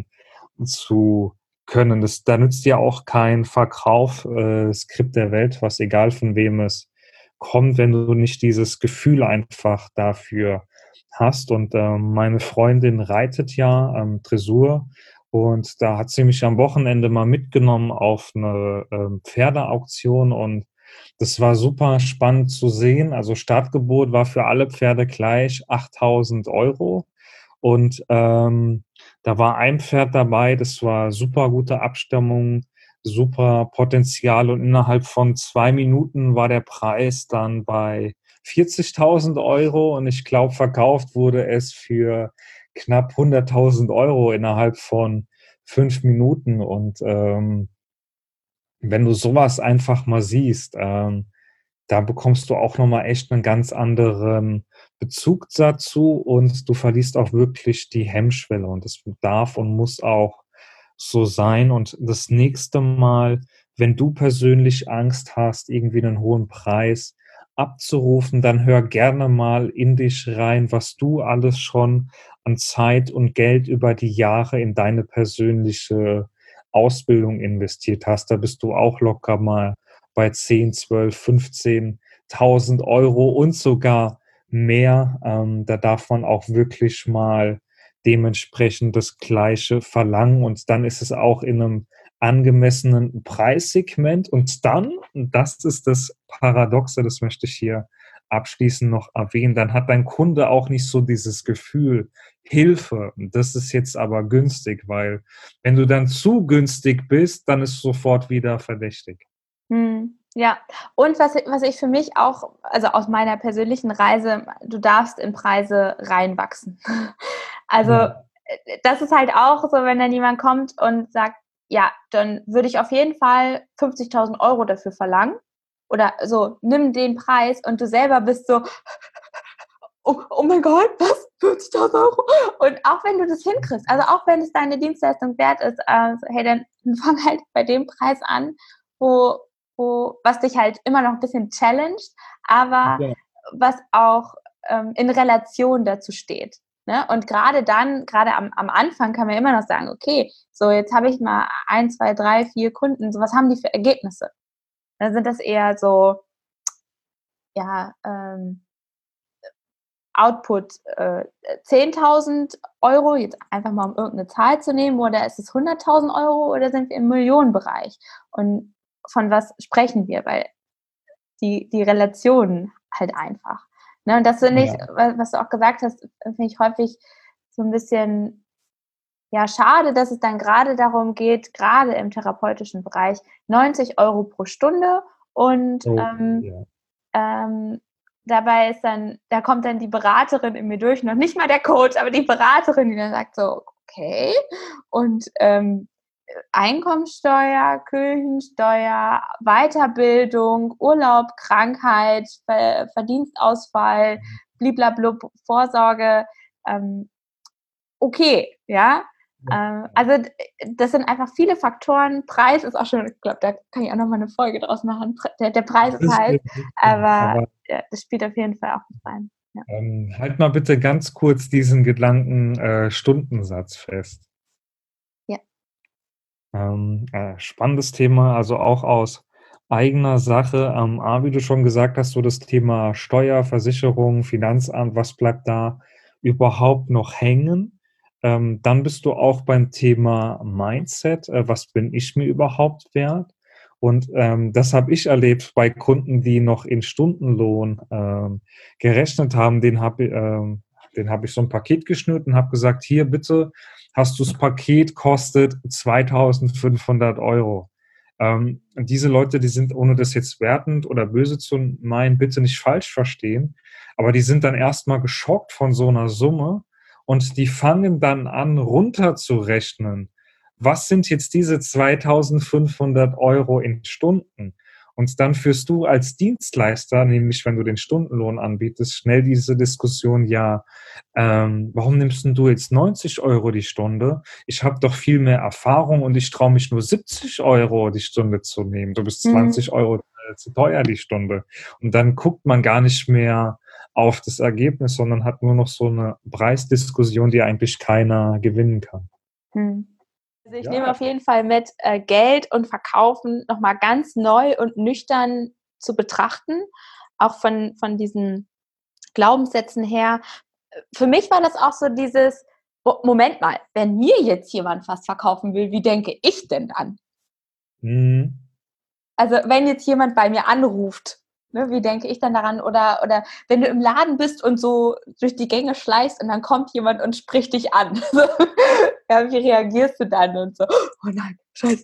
zu können. Das, da nützt ja auch kein Verkauf, äh, Skript der Welt, was egal von wem es kommt, wenn du nicht dieses Gefühl einfach dafür hast. Und äh, meine Freundin reitet ja ähm, Dressur und da hat sie mich am Wochenende mal mitgenommen auf eine ähm, Pferdeauktion und das war super spannend zu sehen. Also Startgebot war für alle Pferde gleich achttausend Euro. Und ähm, da war ein Pferd dabei, das war super gute Abstimmung, super Potenzial. Und innerhalb von zwei Minuten war der Preis dann bei vierzigtausend Euro. Und ich glaube, verkauft wurde es für knapp hunderttausend Euro innerhalb von fünf Minuten. Und ähm, wenn du sowas einfach mal siehst, ähm, da bekommst du auch nochmal echt einen ganz anderen Bezug dazu und du verlierst auch wirklich die Hemmschwelle und das darf und muss auch so sein. Und das nächste Mal, wenn du persönlich Angst hast, irgendwie einen hohen Preis abzurufen, dann hör gerne mal in dich rein, was du alles schon an Zeit und Geld über die Jahre in deine persönliche Ausbildung investiert hast. Da bist du auch locker mal bei zehn, zwölf, fünfzehntausend Euro und sogar mehr. Ähm, da darf man auch wirklich mal dementsprechend das Gleiche verlangen und dann ist es auch in einem angemessenen Preissegment und dann, und das ist das Paradoxe, das möchte ich hier abschließend noch erwähnen, dann hat dein Kunde auch nicht so dieses Gefühl, Hilfe, das ist jetzt aber günstig, weil wenn du dann zu günstig bist, dann ist sofort wieder verdächtig. Hm, ja, und was, was ich für mich auch, also aus meiner persönlichen Reise, du darfst in Preise reinwachsen. Also Ja. äh, das ist halt auch so, wenn dann jemand kommt und sagt, ja, dann würde ich auf jeden Fall fünfzigtausend Euro dafür verlangen oder so, nimm den Preis und du selber bist so, oh, oh mein Gott, was? fünfzigtausend Euro. Und auch wenn du das hinkriegst, also auch wenn es deine Dienstleistung wert ist, also, hey, dann fang halt bei dem Preis an, wo, wo, was dich halt immer noch ein bisschen challenged, aber Ja. was auch ähm, in Relation dazu steht. Ne? Und gerade dann, gerade am, am Anfang kann man immer noch sagen, okay, so jetzt habe ich mal ein, zwei, drei, vier Kunden, so was haben die für Ergebnisse? Dann sind das eher so, ja, ähm, Output äh, zehntausend Euro, jetzt einfach mal um irgendeine Zahl zu nehmen, oder ist es hunderttausend Euro oder sind wir im Millionenbereich? Und von was sprechen wir? Weil die, die Relationen halt einfach. Ne? Und das finde ich, Ja. was du auch gesagt hast, finde ich häufig so ein bisschen, ja, schade, dass es dann gerade darum geht, gerade im therapeutischen Bereich, neunzig Euro pro Stunde und Oh, ähm, ja. ähm, dabei ist dann, da kommt dann die Beraterin in mir durch, noch nicht mal der Coach, aber die Beraterin, die dann sagt so, okay, und ähm, Einkommensteuer, Kirchensteuer, Weiterbildung, Urlaub, Krankheit, Ver- Verdienstausfall, bliblablub, Vorsorge, ähm, okay, ja. Ähm, also d- das sind einfach viele Faktoren. Preis ist auch schon, ich glaube, da kann ich auch nochmal eine Folge draus machen. Pre- Der, der Preis ist Das halt, stimmt, das stimmt. aber Aber ja, das spielt auf jeden Fall auch mit rein. Ja. ähm, halt mal bitte ganz kurz diesen Gedanken äh, Stundensatz fest. Ja. Ähm, äh, spannendes Thema, also auch aus eigener Sache. Ähm, A, wie du schon gesagt hast, so das Thema Steuer, Versicherung, Finanzamt, was bleibt da überhaupt noch hängen? Ähm, dann bist du auch beim Thema Mindset. Äh, was bin ich mir überhaupt wert? Und ähm, das habe ich erlebt bei Kunden, die noch in Stundenlohn ähm, gerechnet haben. Den habe ähm, den hab ich so ein Paket geschnürt und habe gesagt, hier bitte hast du das Paket, kostet zweitausendfünfhundert Euro. Ähm, diese Leute, die sind, ohne das jetzt wertend oder böse zu meinen, bitte nicht falsch verstehen, aber die sind dann erstmal geschockt von so einer Summe und die fangen dann an, runterzurechnen. Was sind jetzt diese zweitausendfünfhundert Euro in Stunden? Und dann führst du als Dienstleister, nämlich wenn du den Stundenlohn anbietest, schnell diese Diskussion, ja, ähm, warum nimmst denn du jetzt neunzig Euro die Stunde? Ich habe doch viel mehr Erfahrung und ich traue mich nur siebzig Euro die Stunde zu nehmen. Du bist Mhm. zwanzig Euro zu teuer die Stunde. Und dann guckt man gar nicht mehr auf das Ergebnis, sondern hat nur noch so eine Preisdiskussion, die eigentlich keiner gewinnen kann. Hm. Also ich nehme Ja. auf jeden Fall mit, äh, Geld und Verkaufen nochmal ganz neu und nüchtern zu betrachten, auch von, von diesen Glaubenssätzen her. Für mich war das auch so dieses, oh, Moment mal, wenn mir jetzt jemand was verkaufen will, wie denke ich denn dann? Mhm. Also wenn jetzt jemand bei mir anruft, ne, wie denke ich dann daran? Oder, oder wenn du im Laden bist und so durch die Gänge schleichst und dann kommt jemand und spricht dich an. So, ja, wie reagierst du dann? Und so, oh nein, scheiße.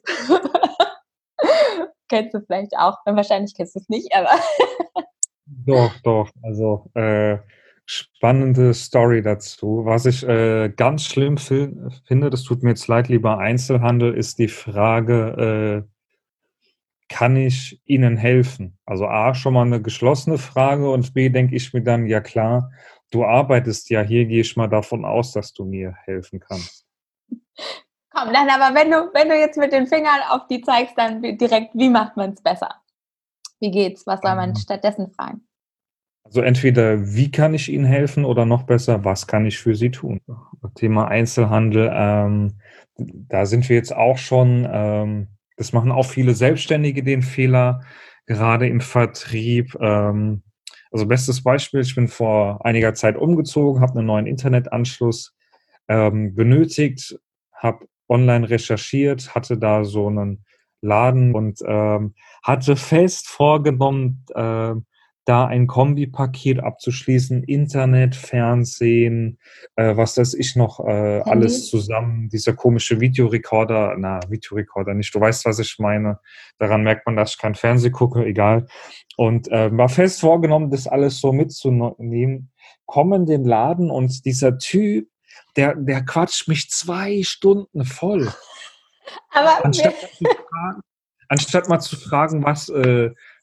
Kennst du vielleicht auch. Wahrscheinlich kennst du es nicht, aber Doch, doch. Also äh, spannende Story dazu. Was ich äh, ganz schlimm fil- finde, das tut mir jetzt leid, lieber Einzelhandel, ist die Frage, äh, kann ich Ihnen helfen? Also A, schon mal eine geschlossene Frage und B, denke ich mir dann, ja klar, du arbeitest ja hier, gehe ich mal davon aus, dass du mir helfen kannst. komm, dann aber wenn du, wenn du jetzt mit den Fingern auf die zeigst, dann direkt, wie macht man es besser? Wie geht's? Was soll man stattdessen fragen? Also entweder, wie kann ich Ihnen helfen oder noch besser, was kann ich für Sie tun? Thema Einzelhandel, ähm, da sind wir jetzt auch schon, ähm, das machen auch viele Selbstständige den Fehler, gerade im Vertrieb. Ähm, also bestes Beispiel, ich bin vor einiger Zeit umgezogen, habe einen neuen Internetanschluss ähm, benötigt, habe online recherchiert, hatte da so einen Laden und ähm, hatte fest vorgenommen, äh, da ein Kombipaket abzuschließen, Internet, Fernsehen, äh, was weiß ich noch, äh, alles Handy? zusammen, dieser komische Videorekorder, na, Videorekorder nicht, du weißt, was ich meine, daran merkt man, dass ich kein Fernsehen gucke, egal. Und äh, war fest vorgenommen, das alles so mitzunehmen, komme in den Laden und dieser Typ, der, der quatscht mich zwei Stunden voll. Aber wir, Anstatt mal zu fragen, anstatt mal zu fragen, was, äh,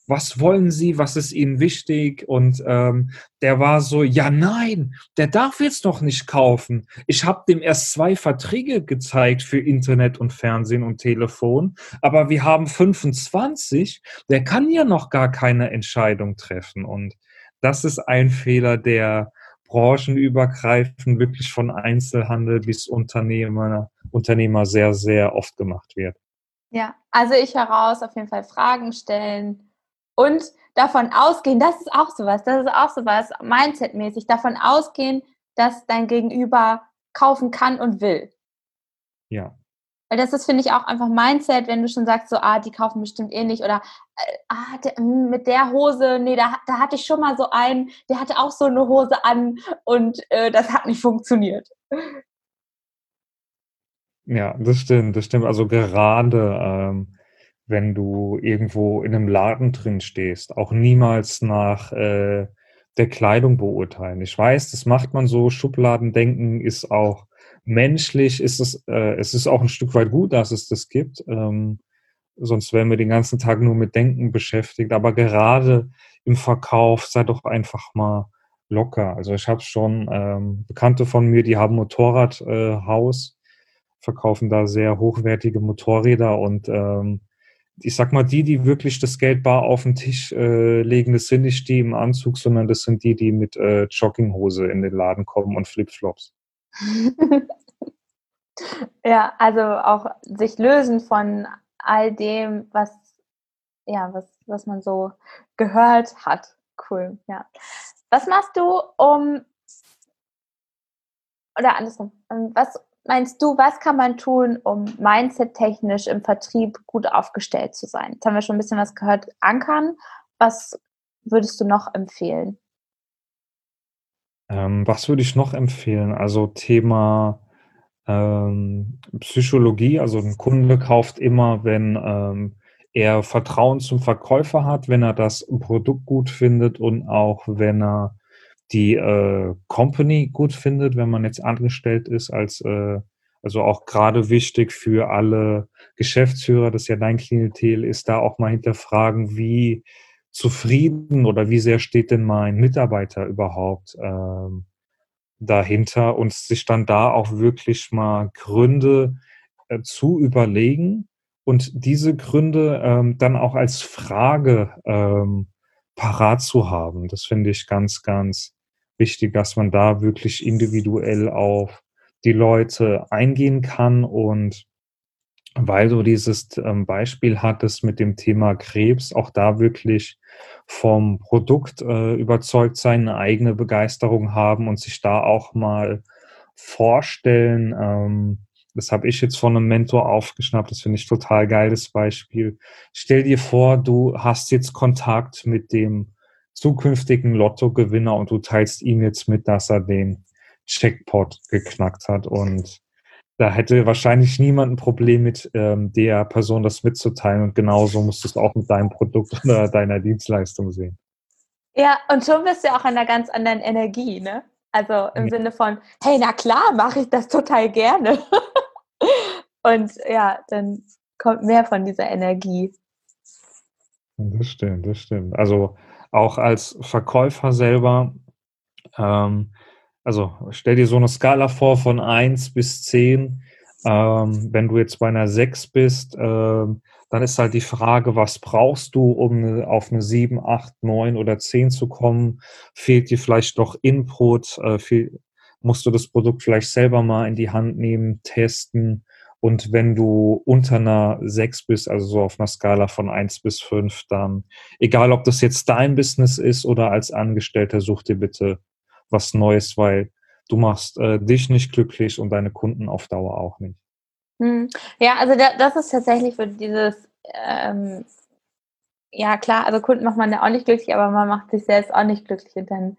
was wollen Sie, was ist Ihnen wichtig? Und ähm, der war so, ja nein, der darf jetzt noch nicht kaufen. Ich habe dem erst zwei Verträge gezeigt für Internet und Fernsehen und Telefon, aber wir haben fünfundzwanzig, der kann ja noch gar keine Entscheidung treffen. Und das ist ein Fehler, der branchenübergreifend wirklich von Einzelhandel bis Unternehmer, Unternehmer sehr, sehr oft gemacht wird. Ja, also ich heraus auf jeden Fall Fragen stellen und davon ausgehen, das ist auch sowas, das ist auch sowas, Mindset-mäßig, davon ausgehen, dass dein Gegenüber kaufen kann und will. Ja. Weil das ist, finde ich, auch einfach Mindset, wenn du schon sagst, so, ah, die kaufen bestimmt eh nicht oder äh, ah, der, mit der Hose, nee, da, da hatte ich schon mal so einen, der hatte auch so eine Hose an und äh, das hat nicht funktioniert. Ja, das stimmt, das stimmt. Also gerade ähm, wenn du irgendwo in einem Laden drin stehst, auch niemals nach äh, der Kleidung beurteilen. Ich weiß, das macht man so. Schubladendenken ist auch menschlich, ist es, äh, es ist auch ein Stück weit gut, dass es das gibt. Ähm, sonst wären wir den ganzen Tag nur mit Denken beschäftigt. Aber gerade im Verkauf sei doch einfach mal locker. Also ich habe schon ähm, Bekannte von mir, die haben Motorradhaus, äh, Haus, verkaufen da sehr hochwertige Motorräder und ähm, ich sag mal, die, die wirklich das Geld bar auf den Tisch äh, legen, das sind nicht die im Anzug, sondern das sind die, die mit äh, Jogginghose in den Laden kommen und Flipflops. Ja, also auch sich lösen von all dem, was, ja, was, was man so gehört hat. Cool, ja. Was machst du, um, oder andersrum, ähm, was meinst du, was kann man tun, um mindset-technisch im Vertrieb gut aufgestellt zu sein? Jetzt haben wir schon ein bisschen was gehört, ankern. Was würdest du noch empfehlen? Ähm, was würde ich noch empfehlen? Also Thema ähm, Psychologie. Also ein Kunde kauft immer, wenn ähm, er Vertrauen zum Verkäufer hat, wenn er das Produkt gut findet und auch wenn er die äh, Company gut findet, wenn man jetzt angestellt ist als äh, also auch gerade wichtig für alle Geschäftsführer, das ist ja dein Klientel, ist da auch mal hinterfragen, wie zufrieden oder wie sehr steht denn mein Mitarbeiter überhaupt ähm, dahinter und sich dann da auch wirklich mal Gründe äh, zu überlegen und diese Gründe ähm, dann auch als Frage ähm, parat zu haben. Das finde ich ganz, ganz wichtig, dass man da wirklich individuell auf die Leute eingehen kann und weil du dieses ähm, Beispiel hattest mit dem Thema Krebs, auch da wirklich vom Produkt äh, überzeugt sein, eine eigene Begeisterung haben und sich da auch mal vorstellen. Ähm, das habe ich jetzt von einem Mentor aufgeschnappt, das finde ich total geiles Beispiel. Stell dir vor, du hast jetzt Kontakt mit dem zukünftigen Lottogewinner und du teilst ihm jetzt mit, dass er den Jackpot geknackt hat und da hätte wahrscheinlich niemand ein Problem mit, ähm, der Person das mitzuteilen und genauso musst du es auch mit deinem Produkt oder deiner Dienstleistung sehen. Ja, und schon bist du ja auch in einer ganz anderen Energie, ne? Also im Ja, Sinne von, hey, na klar, mache ich das total gerne. Und ja, dann kommt mehr von dieser Energie. das stimmt, das stimmt. Also, auch als Verkäufer selber, ähm also, stell dir so eine Skala vor von eins bis zehn. Ähm, wenn du jetzt bei einer sechs bist, ähm, dann ist halt die Frage: Was brauchst du, um 'ne auf eine sieben, acht, neun oder zehn zu kommen? Fehlt dir vielleicht noch Input? Äh, fehl musst du das Produkt vielleicht selber mal in die Hand nehmen, testen? Und wenn du unter einer sechs bist, also so auf einer Skala von eins bis fünf, dann egal, ob das jetzt dein Business ist oder als Angestellter, such dir bitte was Neues, weil du machst äh, dich nicht glücklich und deine Kunden auf Dauer auch nicht. Mhm. Ja, also da, das ist tatsächlich für dieses, ähm, ja klar, also Kunden macht man ja auch nicht glücklich, aber man macht sich selbst auch nicht glücklich und dann,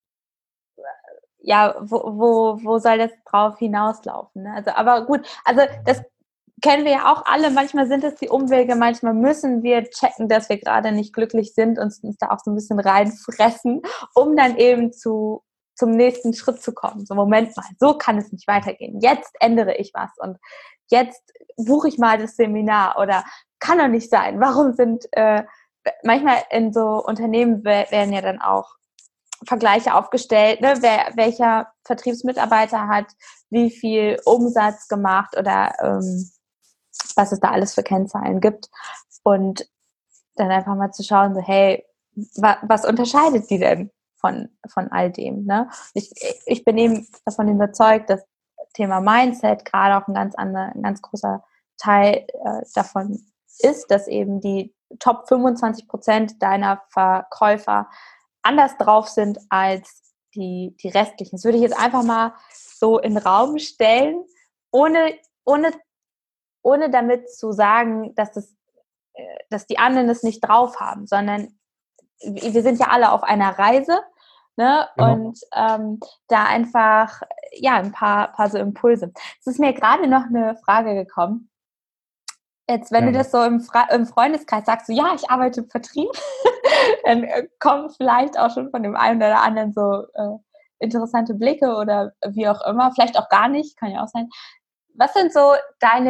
ja, wo, wo, wo soll das drauf hinauslaufen? Ne? Also, aber gut, also das kennen wir ja auch alle. Manchmal sind es die Umwege, manchmal müssen wir checken, dass wir gerade nicht glücklich sind und uns da auch so ein bisschen reinfressen, um dann eben zu, zum nächsten Schritt zu kommen. So, Moment mal, so kann es nicht weitergehen. Jetzt ändere ich was und jetzt buche ich mal das Seminar oder kann doch nicht sein. Warum sind äh, manchmal in so Unternehmen werden ja dann auch Vergleiche aufgestellt, ne? Wer, welcher Vertriebsmitarbeiter hat wie viel Umsatz gemacht oder ähm, was es da alles für Kennzahlen gibt. Und dann einfach mal zu schauen, so hey, wa, was unterscheidet die denn von, von all dem? Ne? Ich, ich bin eben davon überzeugt, dass Thema Mindset gerade auch ein ganz anderer, ein ganz großer Teil äh, davon ist, dass eben die Top fünfundzwanzig Prozent deiner Verkäufer anders drauf sind als die, die restlichen. Das würde ich jetzt einfach mal so in den Raum stellen, ohne, ohne, ohne damit zu sagen, dass, das, dass die anderen es nicht drauf haben, sondern wir sind ja alle auf einer Reise, ne? Genau. Und ähm, da einfach ja ein paar, paar so Impulse. Es ist mir gerade noch eine Frage gekommen. Jetzt, wenn ja. du das so im, Fra- im Freundeskreis sagst, so, ja, ich arbeite im Vertrieb, dann äh, kommen vielleicht auch schon von dem einen oder anderen so äh, interessante Blicke oder wie auch immer, vielleicht auch gar nicht, kann ja auch sein. Was sind so deine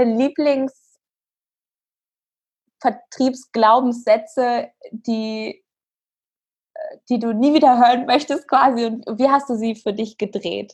Lieblings-Vertriebsglaubenssätze, die, die du nie wieder hören möchtest quasi, und wie hast du sie für dich gedreht?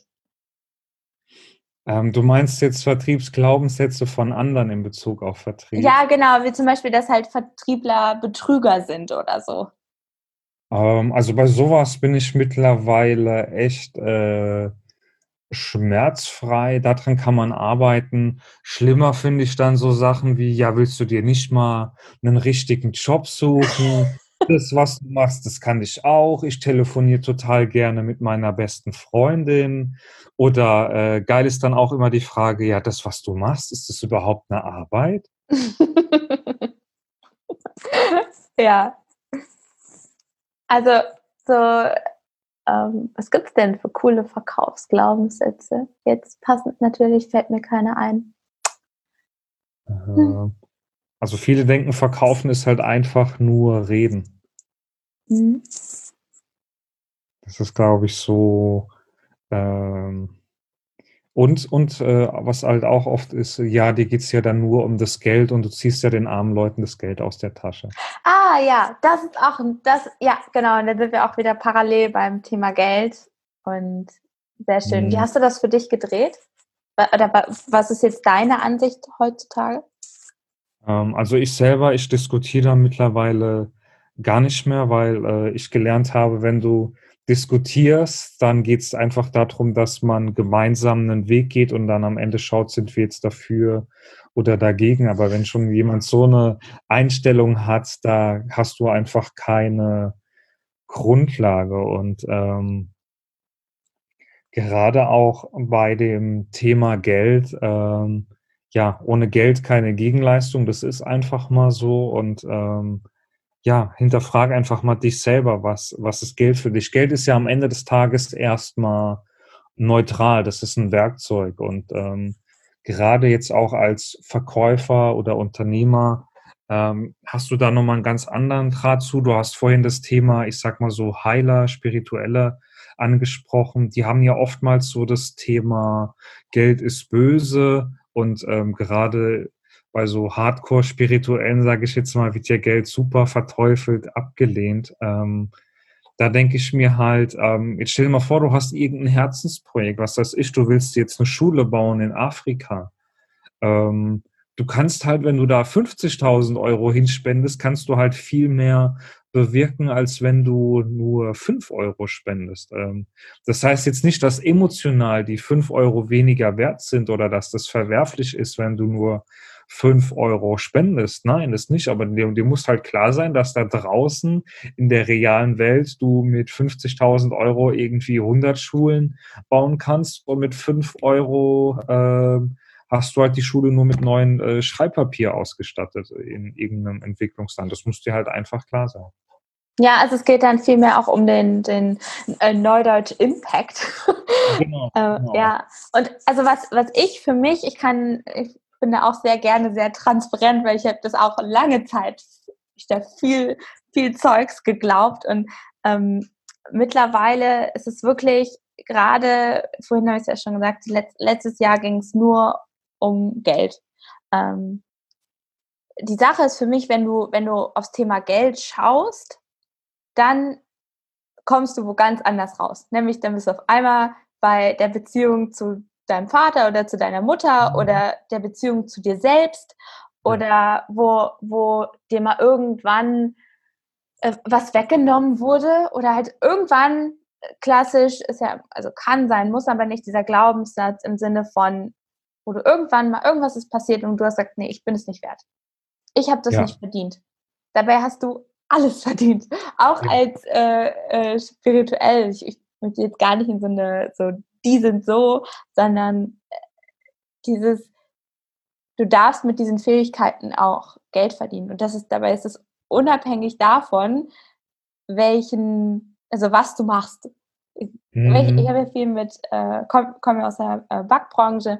Ähm, du meinst jetzt Vertriebsglaubenssätze von anderen in Bezug auf Vertrieb? Ja, genau, wie zum Beispiel, dass halt Vertriebler Betrüger sind oder so. Ähm, also bei sowas bin ich mittlerweile echt äh, schmerzfrei. Daran kann man arbeiten. Schlimmer finde ich dann so Sachen wie, ja, willst du dir nicht mal einen richtigen Job suchen? Das, was du machst, das kann ich auch. Ich telefoniere total gerne mit meiner besten Freundin. Oder äh, geil ist dann auch immer die Frage, ja, das, was du machst, ist das überhaupt eine Arbeit? Ja. Also so, ähm, was gibt's denn für coole Verkaufsglaubenssätze? Jetzt passend natürlich fällt mir keiner ein. Äh, also viele denken, verkaufen ist halt einfach nur reden. Mhm. Das ist, glaube ich, so. Ähm, und und äh, was halt auch oft ist, ja, dir geht's ja dann nur um das Geld und du ziehst ja den armen Leuten das Geld aus der Tasche. Ah ja, das ist auch ein, das, ja, genau, und dann sind wir auch wieder parallel beim Thema Geld und sehr schön. Wie Mhm. hast du das für dich gedreht? Oder was ist jetzt deine Ansicht heutzutage? Ähm, also ich selber, ich diskutiere da mittlerweile gar nicht mehr, weil äh, ich gelernt habe, wenn du diskutierst, dann geht es einfach darum, dass man gemeinsam einen Weg geht und dann am Ende schaut, sind wir jetzt dafür oder dagegen. Aber wenn schon jemand so eine Einstellung hat, da hast du einfach keine Grundlage. Und ähm, gerade auch bei dem Thema Geld, ähm, ja, ohne Geld keine Gegenleistung, das ist einfach mal so. Und ähm, ja, hinterfrag einfach mal dich selber, was, was ist Geld für dich? Geld ist ja am Ende des Tages erstmal neutral, das ist ein Werkzeug. Und ähm, gerade jetzt auch als Verkäufer oder Unternehmer, ähm, hast du da nochmal einen ganz anderen Draht zu. Du hast vorhin das Thema, ich sag mal so, Heiler, Spirituelle angesprochen. Die haben ja oftmals so das Thema, Geld ist böse und ähm, gerade bei so Hardcore-Spirituellen, sage ich jetzt mal, wird ja Geld super verteufelt, abgelehnt. Ähm, da denke ich mir halt, ähm, jetzt stell dir mal vor, du hast irgendein Herzensprojekt, was weiß ich, du willst jetzt eine Schule bauen in Afrika. Ähm, du kannst halt, wenn du da fünfzigtausend Euro hinspendest, kannst du halt viel mehr bewirken, als wenn du nur fünf Euro spendest. Ähm, das heißt jetzt nicht, dass emotional die fünf Euro weniger wert sind oder dass das verwerflich ist, wenn du nur fünf Euro spendest. Nein, das nicht. Aber dir, dir muss halt klar sein, dass da draußen in der realen Welt du mit fünfzigtausend Euro irgendwie hundert Schulen bauen kannst und mit fünf Euro äh, hast du halt die Schule nur mit neuen äh, Schreibpapier ausgestattet in irgendeinem Entwicklungsland. Das muss dir halt einfach klar sein. Ja, also es geht dann vielmehr auch um den, den äh, Neudeutsch Impact. Genau, äh, genau. Ja, und also was, was ich für mich, ich kann, ich bin da auch sehr gerne sehr transparent, weil ich habe das auch lange Zeit, ich da viel, viel Zeugs geglaubt und ähm, mittlerweile ist es wirklich gerade, vorhin habe ich es ja schon gesagt, letzt, letztes Jahr ging es nur um Geld. Ähm, die Sache ist für mich, wenn du, wenn du aufs Thema Geld schaust, dann kommst du wo ganz anders raus. Nämlich dann bist du auf einmal bei der Beziehung zu deinem Vater oder zu deiner Mutter Mhm. oder der Beziehung zu dir selbst oder Ja. wo, wo dir mal irgendwann äh, was weggenommen wurde oder halt irgendwann äh, klassisch ist ja, also kann sein, muss aber nicht dieser Glaubenssatz im Sinne von, wo du irgendwann mal, irgendwas ist passiert und du hast gesagt, nee, ich bin es nicht wert. Ich habe das Ja. nicht verdient. Dabei hast du alles verdient. Auch Ja. als äh, äh, spirituell. Ich, ich möchte jetzt gar nicht in so eine, so, die sind so, sondern äh, dieses, du darfst mit diesen Fähigkeiten auch Geld verdienen. Und das ist, dabei ist es unabhängig davon, welchen, also was du machst. Ich, ich habe Mhm. ja viel mit, äh, komme komm ja aus der äh, Backbranche,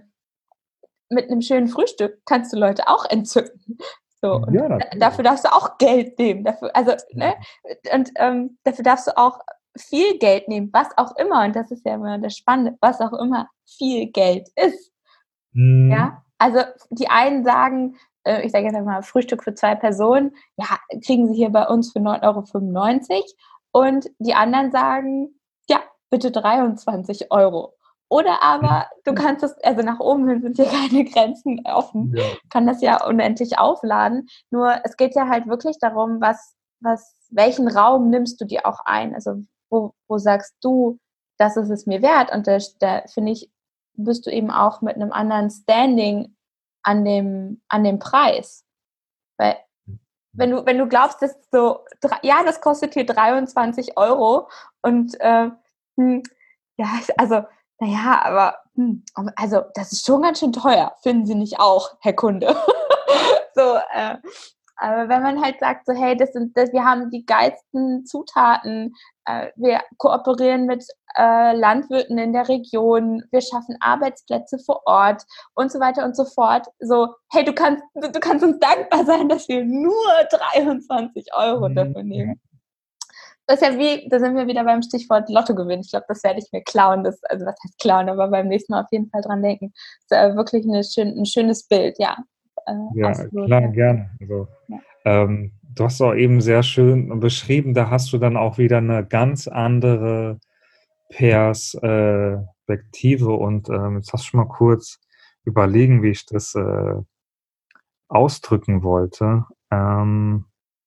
mit einem schönen Frühstück kannst du Leute auch entzücken. So, und Ja, da dafür natürlich. darfst du auch Geld nehmen. Dafür, also, ne? Und ähm, dafür darfst du auch viel Geld nehmen, was auch immer. Und das ist ja immer das Spannende, was auch immer viel Geld ist. Mhm. Ja, also die einen sagen, äh, ich sage jetzt mal Frühstück für zwei Personen, ja, kriegen sie hier bei uns für neun Euro fünfundneunzig und die anderen sagen, ja, bitte dreiundzwanzig Euro. Oder aber du kannst es, also nach oben hin sind hier keine Grenzen offen, Ja. kann das ja unendlich aufladen. Nur es geht ja halt wirklich darum, was, was, welchen Raum nimmst du dir auch ein? Also wo, wo sagst du, das ist es mir wert? Und da, da finde ich, bist du eben auch mit einem anderen Standing an dem, an dem Preis. Weil wenn du, wenn du glaubst, dass so, ja, das kostet hier dreiundzwanzig Euro und äh, hm, ja, also, naja, aber hm, also das ist schon ganz schön teuer, finden Sie nicht auch, Herr Kunde? So, äh, aber wenn man halt sagt, so, hey, das sind, das, wir haben die geilsten Zutaten, äh, wir kooperieren mit äh, Landwirten in der Region, wir schaffen Arbeitsplätze vor Ort und so weiter und so fort. So, hey, du kannst, du, du kannst uns dankbar sein, dass wir nur dreiundzwanzig Euro Mhm. dafür Ja. nehmen. Das ist ja wie, da sind wir wieder beim Stichwort Lottogewinn. Ich glaube, das werde ich mir klauen. Das, also was heißt klauen, aber beim nächsten Mal auf jeden Fall dran denken. Das ist äh, wirklich eine schön, ein schönes Bild, ja. Äh, Ja, absolut, klar, ja. gerne. Also, Ja. ähm, du hast auch eben sehr schön beschrieben, da hast du dann auch wieder eine ganz andere Perspektive und, ähm, jetzt lass ich mal kurz überlegen, wie ich das, äh, ausdrücken wollte. Ähm,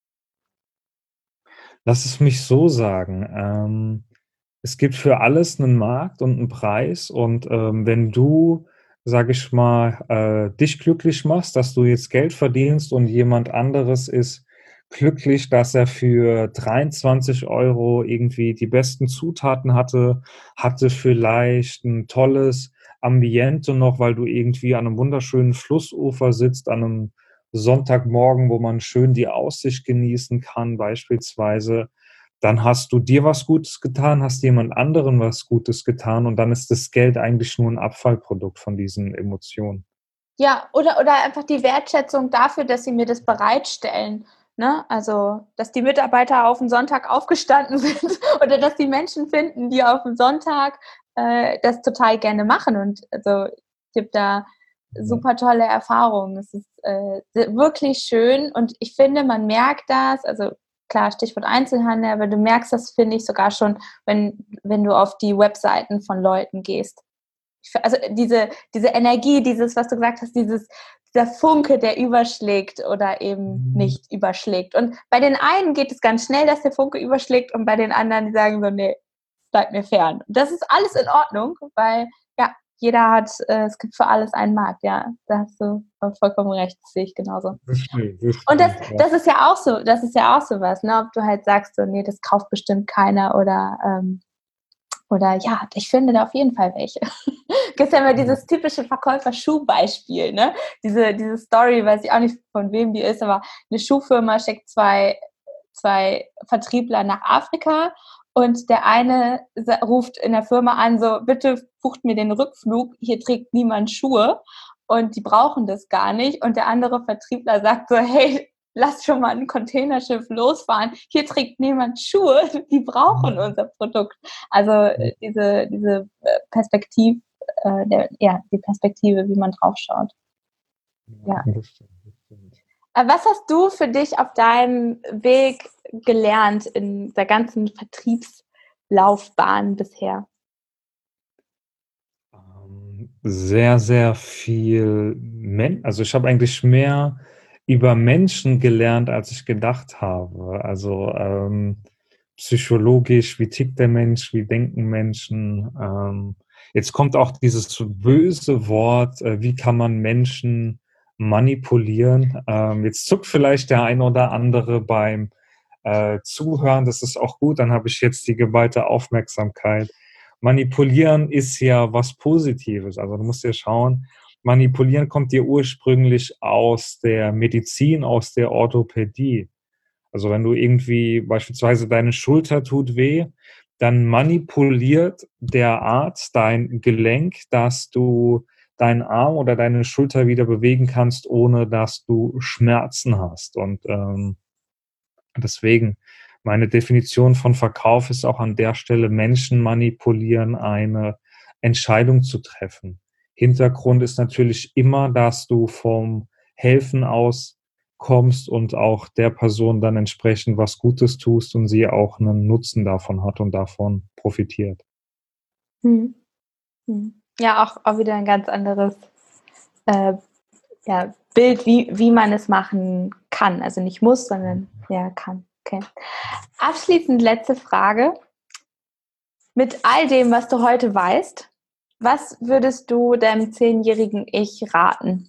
lass es mich so sagen, ähm, es gibt für alles einen Markt und einen Preis und, ähm, wenn du, sage ich mal, äh, dich glücklich machst, dass du jetzt Geld verdienst und jemand anderes ist glücklich, dass er für dreiundzwanzig Euro irgendwie die besten Zutaten hatte, hatte vielleicht ein tolles Ambiente noch, weil du irgendwie an einem wunderschönen Flussufer sitzt, an einem Sonntagmorgen, wo man schön die Aussicht genießen kann beispielsweise. Dann hast du dir was Gutes getan, hast jemand anderen was Gutes getan und dann ist das Geld eigentlich nur ein Abfallprodukt von diesen Emotionen. Ja, oder, oder einfach die Wertschätzung dafür, dass sie mir das bereitstellen. Ne? Also, dass die Mitarbeiter auf den Sonntag aufgestanden sind oder dass die Menschen finden, die auf dem Sonntag äh, das total gerne machen. Und also, ich habe da Ja. super tolle Erfahrungen. Es ist äh, wirklich schön und ich finde, man merkt das, also klar, Stichwort Einzelhandel, aber du merkst das, finde ich, sogar schon, wenn, wenn du auf die Webseiten von Leuten gehst. Also diese, diese Energie, dieses, was du gesagt hast, dieses, dieser Funke, der überschlägt oder eben Mhm. nicht überschlägt. Und bei den einen geht es ganz schnell, dass der Funke überschlägt und bei den anderen, die sagen so, nee, bleib mir fern. Und das ist alles in Ordnung, weil ja, jeder hat, äh, es gibt für alles einen Markt, ja. Da hast du vollkommen recht, das sehe ich genauso. Das stimmt, das Und das, stimmt, ja. das ist ja auch so, das ist ja auch so was, ne? Ob du halt sagst, so, nee, das kauft bestimmt keiner oder ähm, oder ja, ich finde da auf jeden Fall welche. Gibt ja immer Ja. dieses typische Verkäufer-Schuh-Beispiel, ne? Diese, diese Story, weiß ich auch nicht, von wem die ist, aber eine Schuhfirma schickt zwei, zwei Vertriebler nach Afrika und der eine ruft in der Firma an, so, bitte bucht mir den Rückflug, hier trägt niemand Schuhe und die brauchen das gar nicht. Und der andere Vertriebler sagt so, hey, lass schon mal ein Containerschiff losfahren, hier trägt niemand Schuhe, die brauchen Mhm. unser Produkt. Also Ja. äh, diese, diese Perspektiv, äh, der, ja, die Perspektive, wie man drauf schaut. Ja, Ja. das stimmt, das stimmt. Was hast du für dich auf deinem Weg gelernt in der ganzen Vertriebslaufbahn bisher? Ähm, sehr, sehr viel Men also, ich habe eigentlich mehr über Menschen gelernt, als ich gedacht habe. Also, ähm, psychologisch, wie tickt der Mensch, wie denken Menschen? Ähm, jetzt kommt auch dieses böse Wort, äh, wie kann man Menschen manipulieren? Ähm, jetzt zuckt vielleicht der ein oder andere beim, äh, Zuhören. Das ist auch gut, dann habe ich jetzt die geballte Aufmerksamkeit. Manipulieren ist ja was Positives. Also, du musst ja schauen, manipulieren kommt ja ursprünglich aus der Medizin, aus der Orthopädie. Also, wenn du irgendwie beispielsweise deine Schulter tut weh, dann manipuliert der Arzt dein Gelenk, dass du deinen Arm oder deine Schulter wieder bewegen kannst, ohne dass du Schmerzen hast. Und, ähm, deswegen, meine Definition von Verkauf ist auch an der Stelle, Menschen manipulieren, eine Entscheidung zu treffen. Hintergrund ist natürlich immer, dass du vom Helfen aus kommst und auch der Person dann entsprechend was Gutes tust und sie auch einen Nutzen davon hat und davon profitiert. Mhm. Mhm. Ja, auch auch wieder ein ganz anderes, äh, ja, Bild, wie wie man es machen kann. Also, nicht muss, sondern ja, kann. Okay. Abschließend letzte Frage. Mit all dem, was du heute weißt, was würdest du deinem zehnjährigen Ich raten?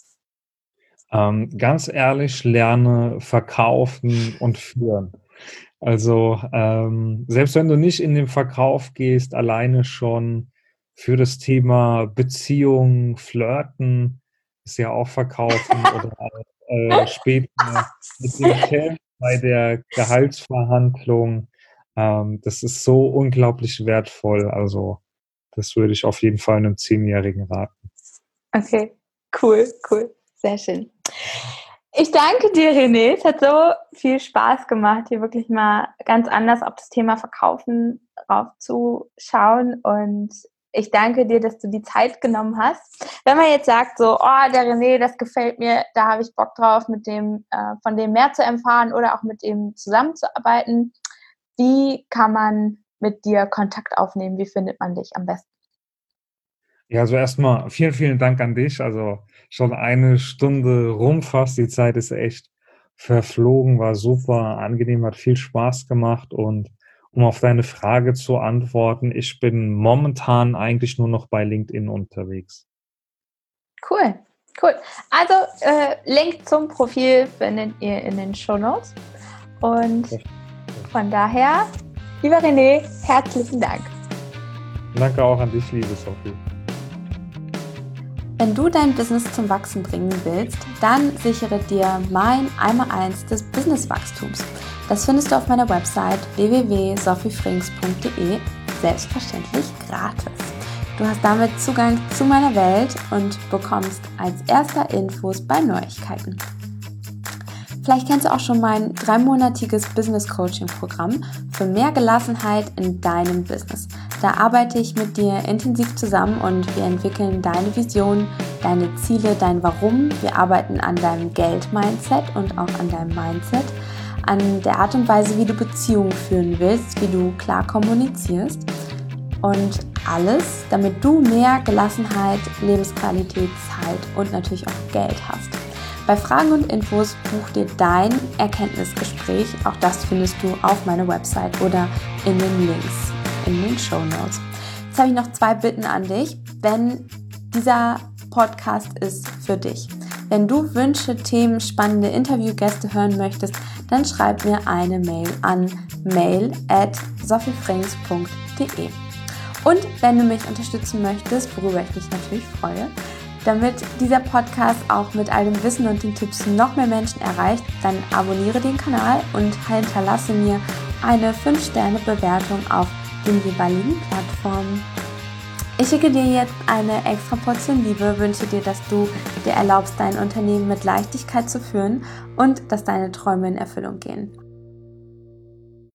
Ähm, ganz ehrlich, lerne verkaufen und führen. Also, ähm, selbst wenn du nicht in den Verkauf gehst, alleine schon für das Thema Beziehung, Flirten ist ja auch Verkaufen oder auch, äh, später mit dem Chef bei der Gehaltsverhandlung. Ähm, das ist so unglaublich wertvoll. Also, das würde ich auf jeden Fall 'nem Zehnjährigen raten. Okay, cool, cool, sehr schön. Ich danke dir, René. Es hat so viel Spaß gemacht, hier wirklich mal ganz anders auf das Thema Verkaufen raufzuschauen. Und ich danke dir, dass du die Zeit genommen hast. Wenn man jetzt sagt, so, oh, der René, das gefällt mir, da habe ich Bock drauf, mit dem, äh, von dem mehr zu erfahren oder auch mit ihm zusammenzuarbeiten, wie kann man mit dir Kontakt aufnehmen? Wie findet man dich am besten? Ja, also erstmal vielen, vielen Dank an dich. Also schon eine Stunde rum fast. Die Zeit ist echt verflogen, war super angenehm, hat viel Spaß gemacht. Und um auf deine Frage zu antworten, ich bin momentan eigentlich nur noch bei LinkedIn unterwegs. Cool, cool. Also, äh, Link zum Profil findet ihr in den Shownotes. Und von daher, lieber René, herzlichen Dank. Danke auch an dich, liebe Sophie. Wenn du dein Business zum Wachsen bringen willst, dann sichere dir mein Einmaleins des Businesswachstums. Das findest du auf meiner Website w w w punkt sophiefrings punkt d e, selbstverständlich gratis. Du hast damit Zugang zu meiner Welt und bekommst als erster Infos bei Neuigkeiten. Vielleicht kennst du auch schon mein dreimonatiges Business Coaching Programm für mehr Gelassenheit in deinem Business. Da arbeite ich mit dir intensiv zusammen und wir entwickeln deine Vision, deine Ziele, dein Warum. Wir arbeiten an deinem Geld-Mindset und auch an deinem Mindset, an der Art und Weise, wie du Beziehungen führen willst, wie du klar kommunizierst und alles, damit du mehr Gelassenheit, Lebensqualität, Zeit und natürlich auch Geld hast. Bei Fragen und Infos buch dir dein Erkenntnisgespräch. Auch das findest du auf meiner Website oder in den Links in den Shownotes. Jetzt habe ich noch zwei Bitten an dich, wenn dieser Podcast ist für dich. Wenn du Wünsche, Themen, spannende Interviewgäste hören möchtest, dann schreib mir eine Mail an mail at sophiefrings punkt d e. Und wenn du mich unterstützen möchtest, worüber ich mich natürlich freue, damit dieser Podcast auch mit all dem Wissen und den Tipps noch mehr Menschen erreicht, dann abonniere den Kanal und hinterlasse mir eine fünf Sterne Bewertung auf den jeweiligen Plattformen. Ich schicke dir jetzt eine extra Portion Liebe, wünsche dir, dass du dir erlaubst, dein Unternehmen mit Leichtigkeit zu führen und dass deine Träume in Erfüllung gehen.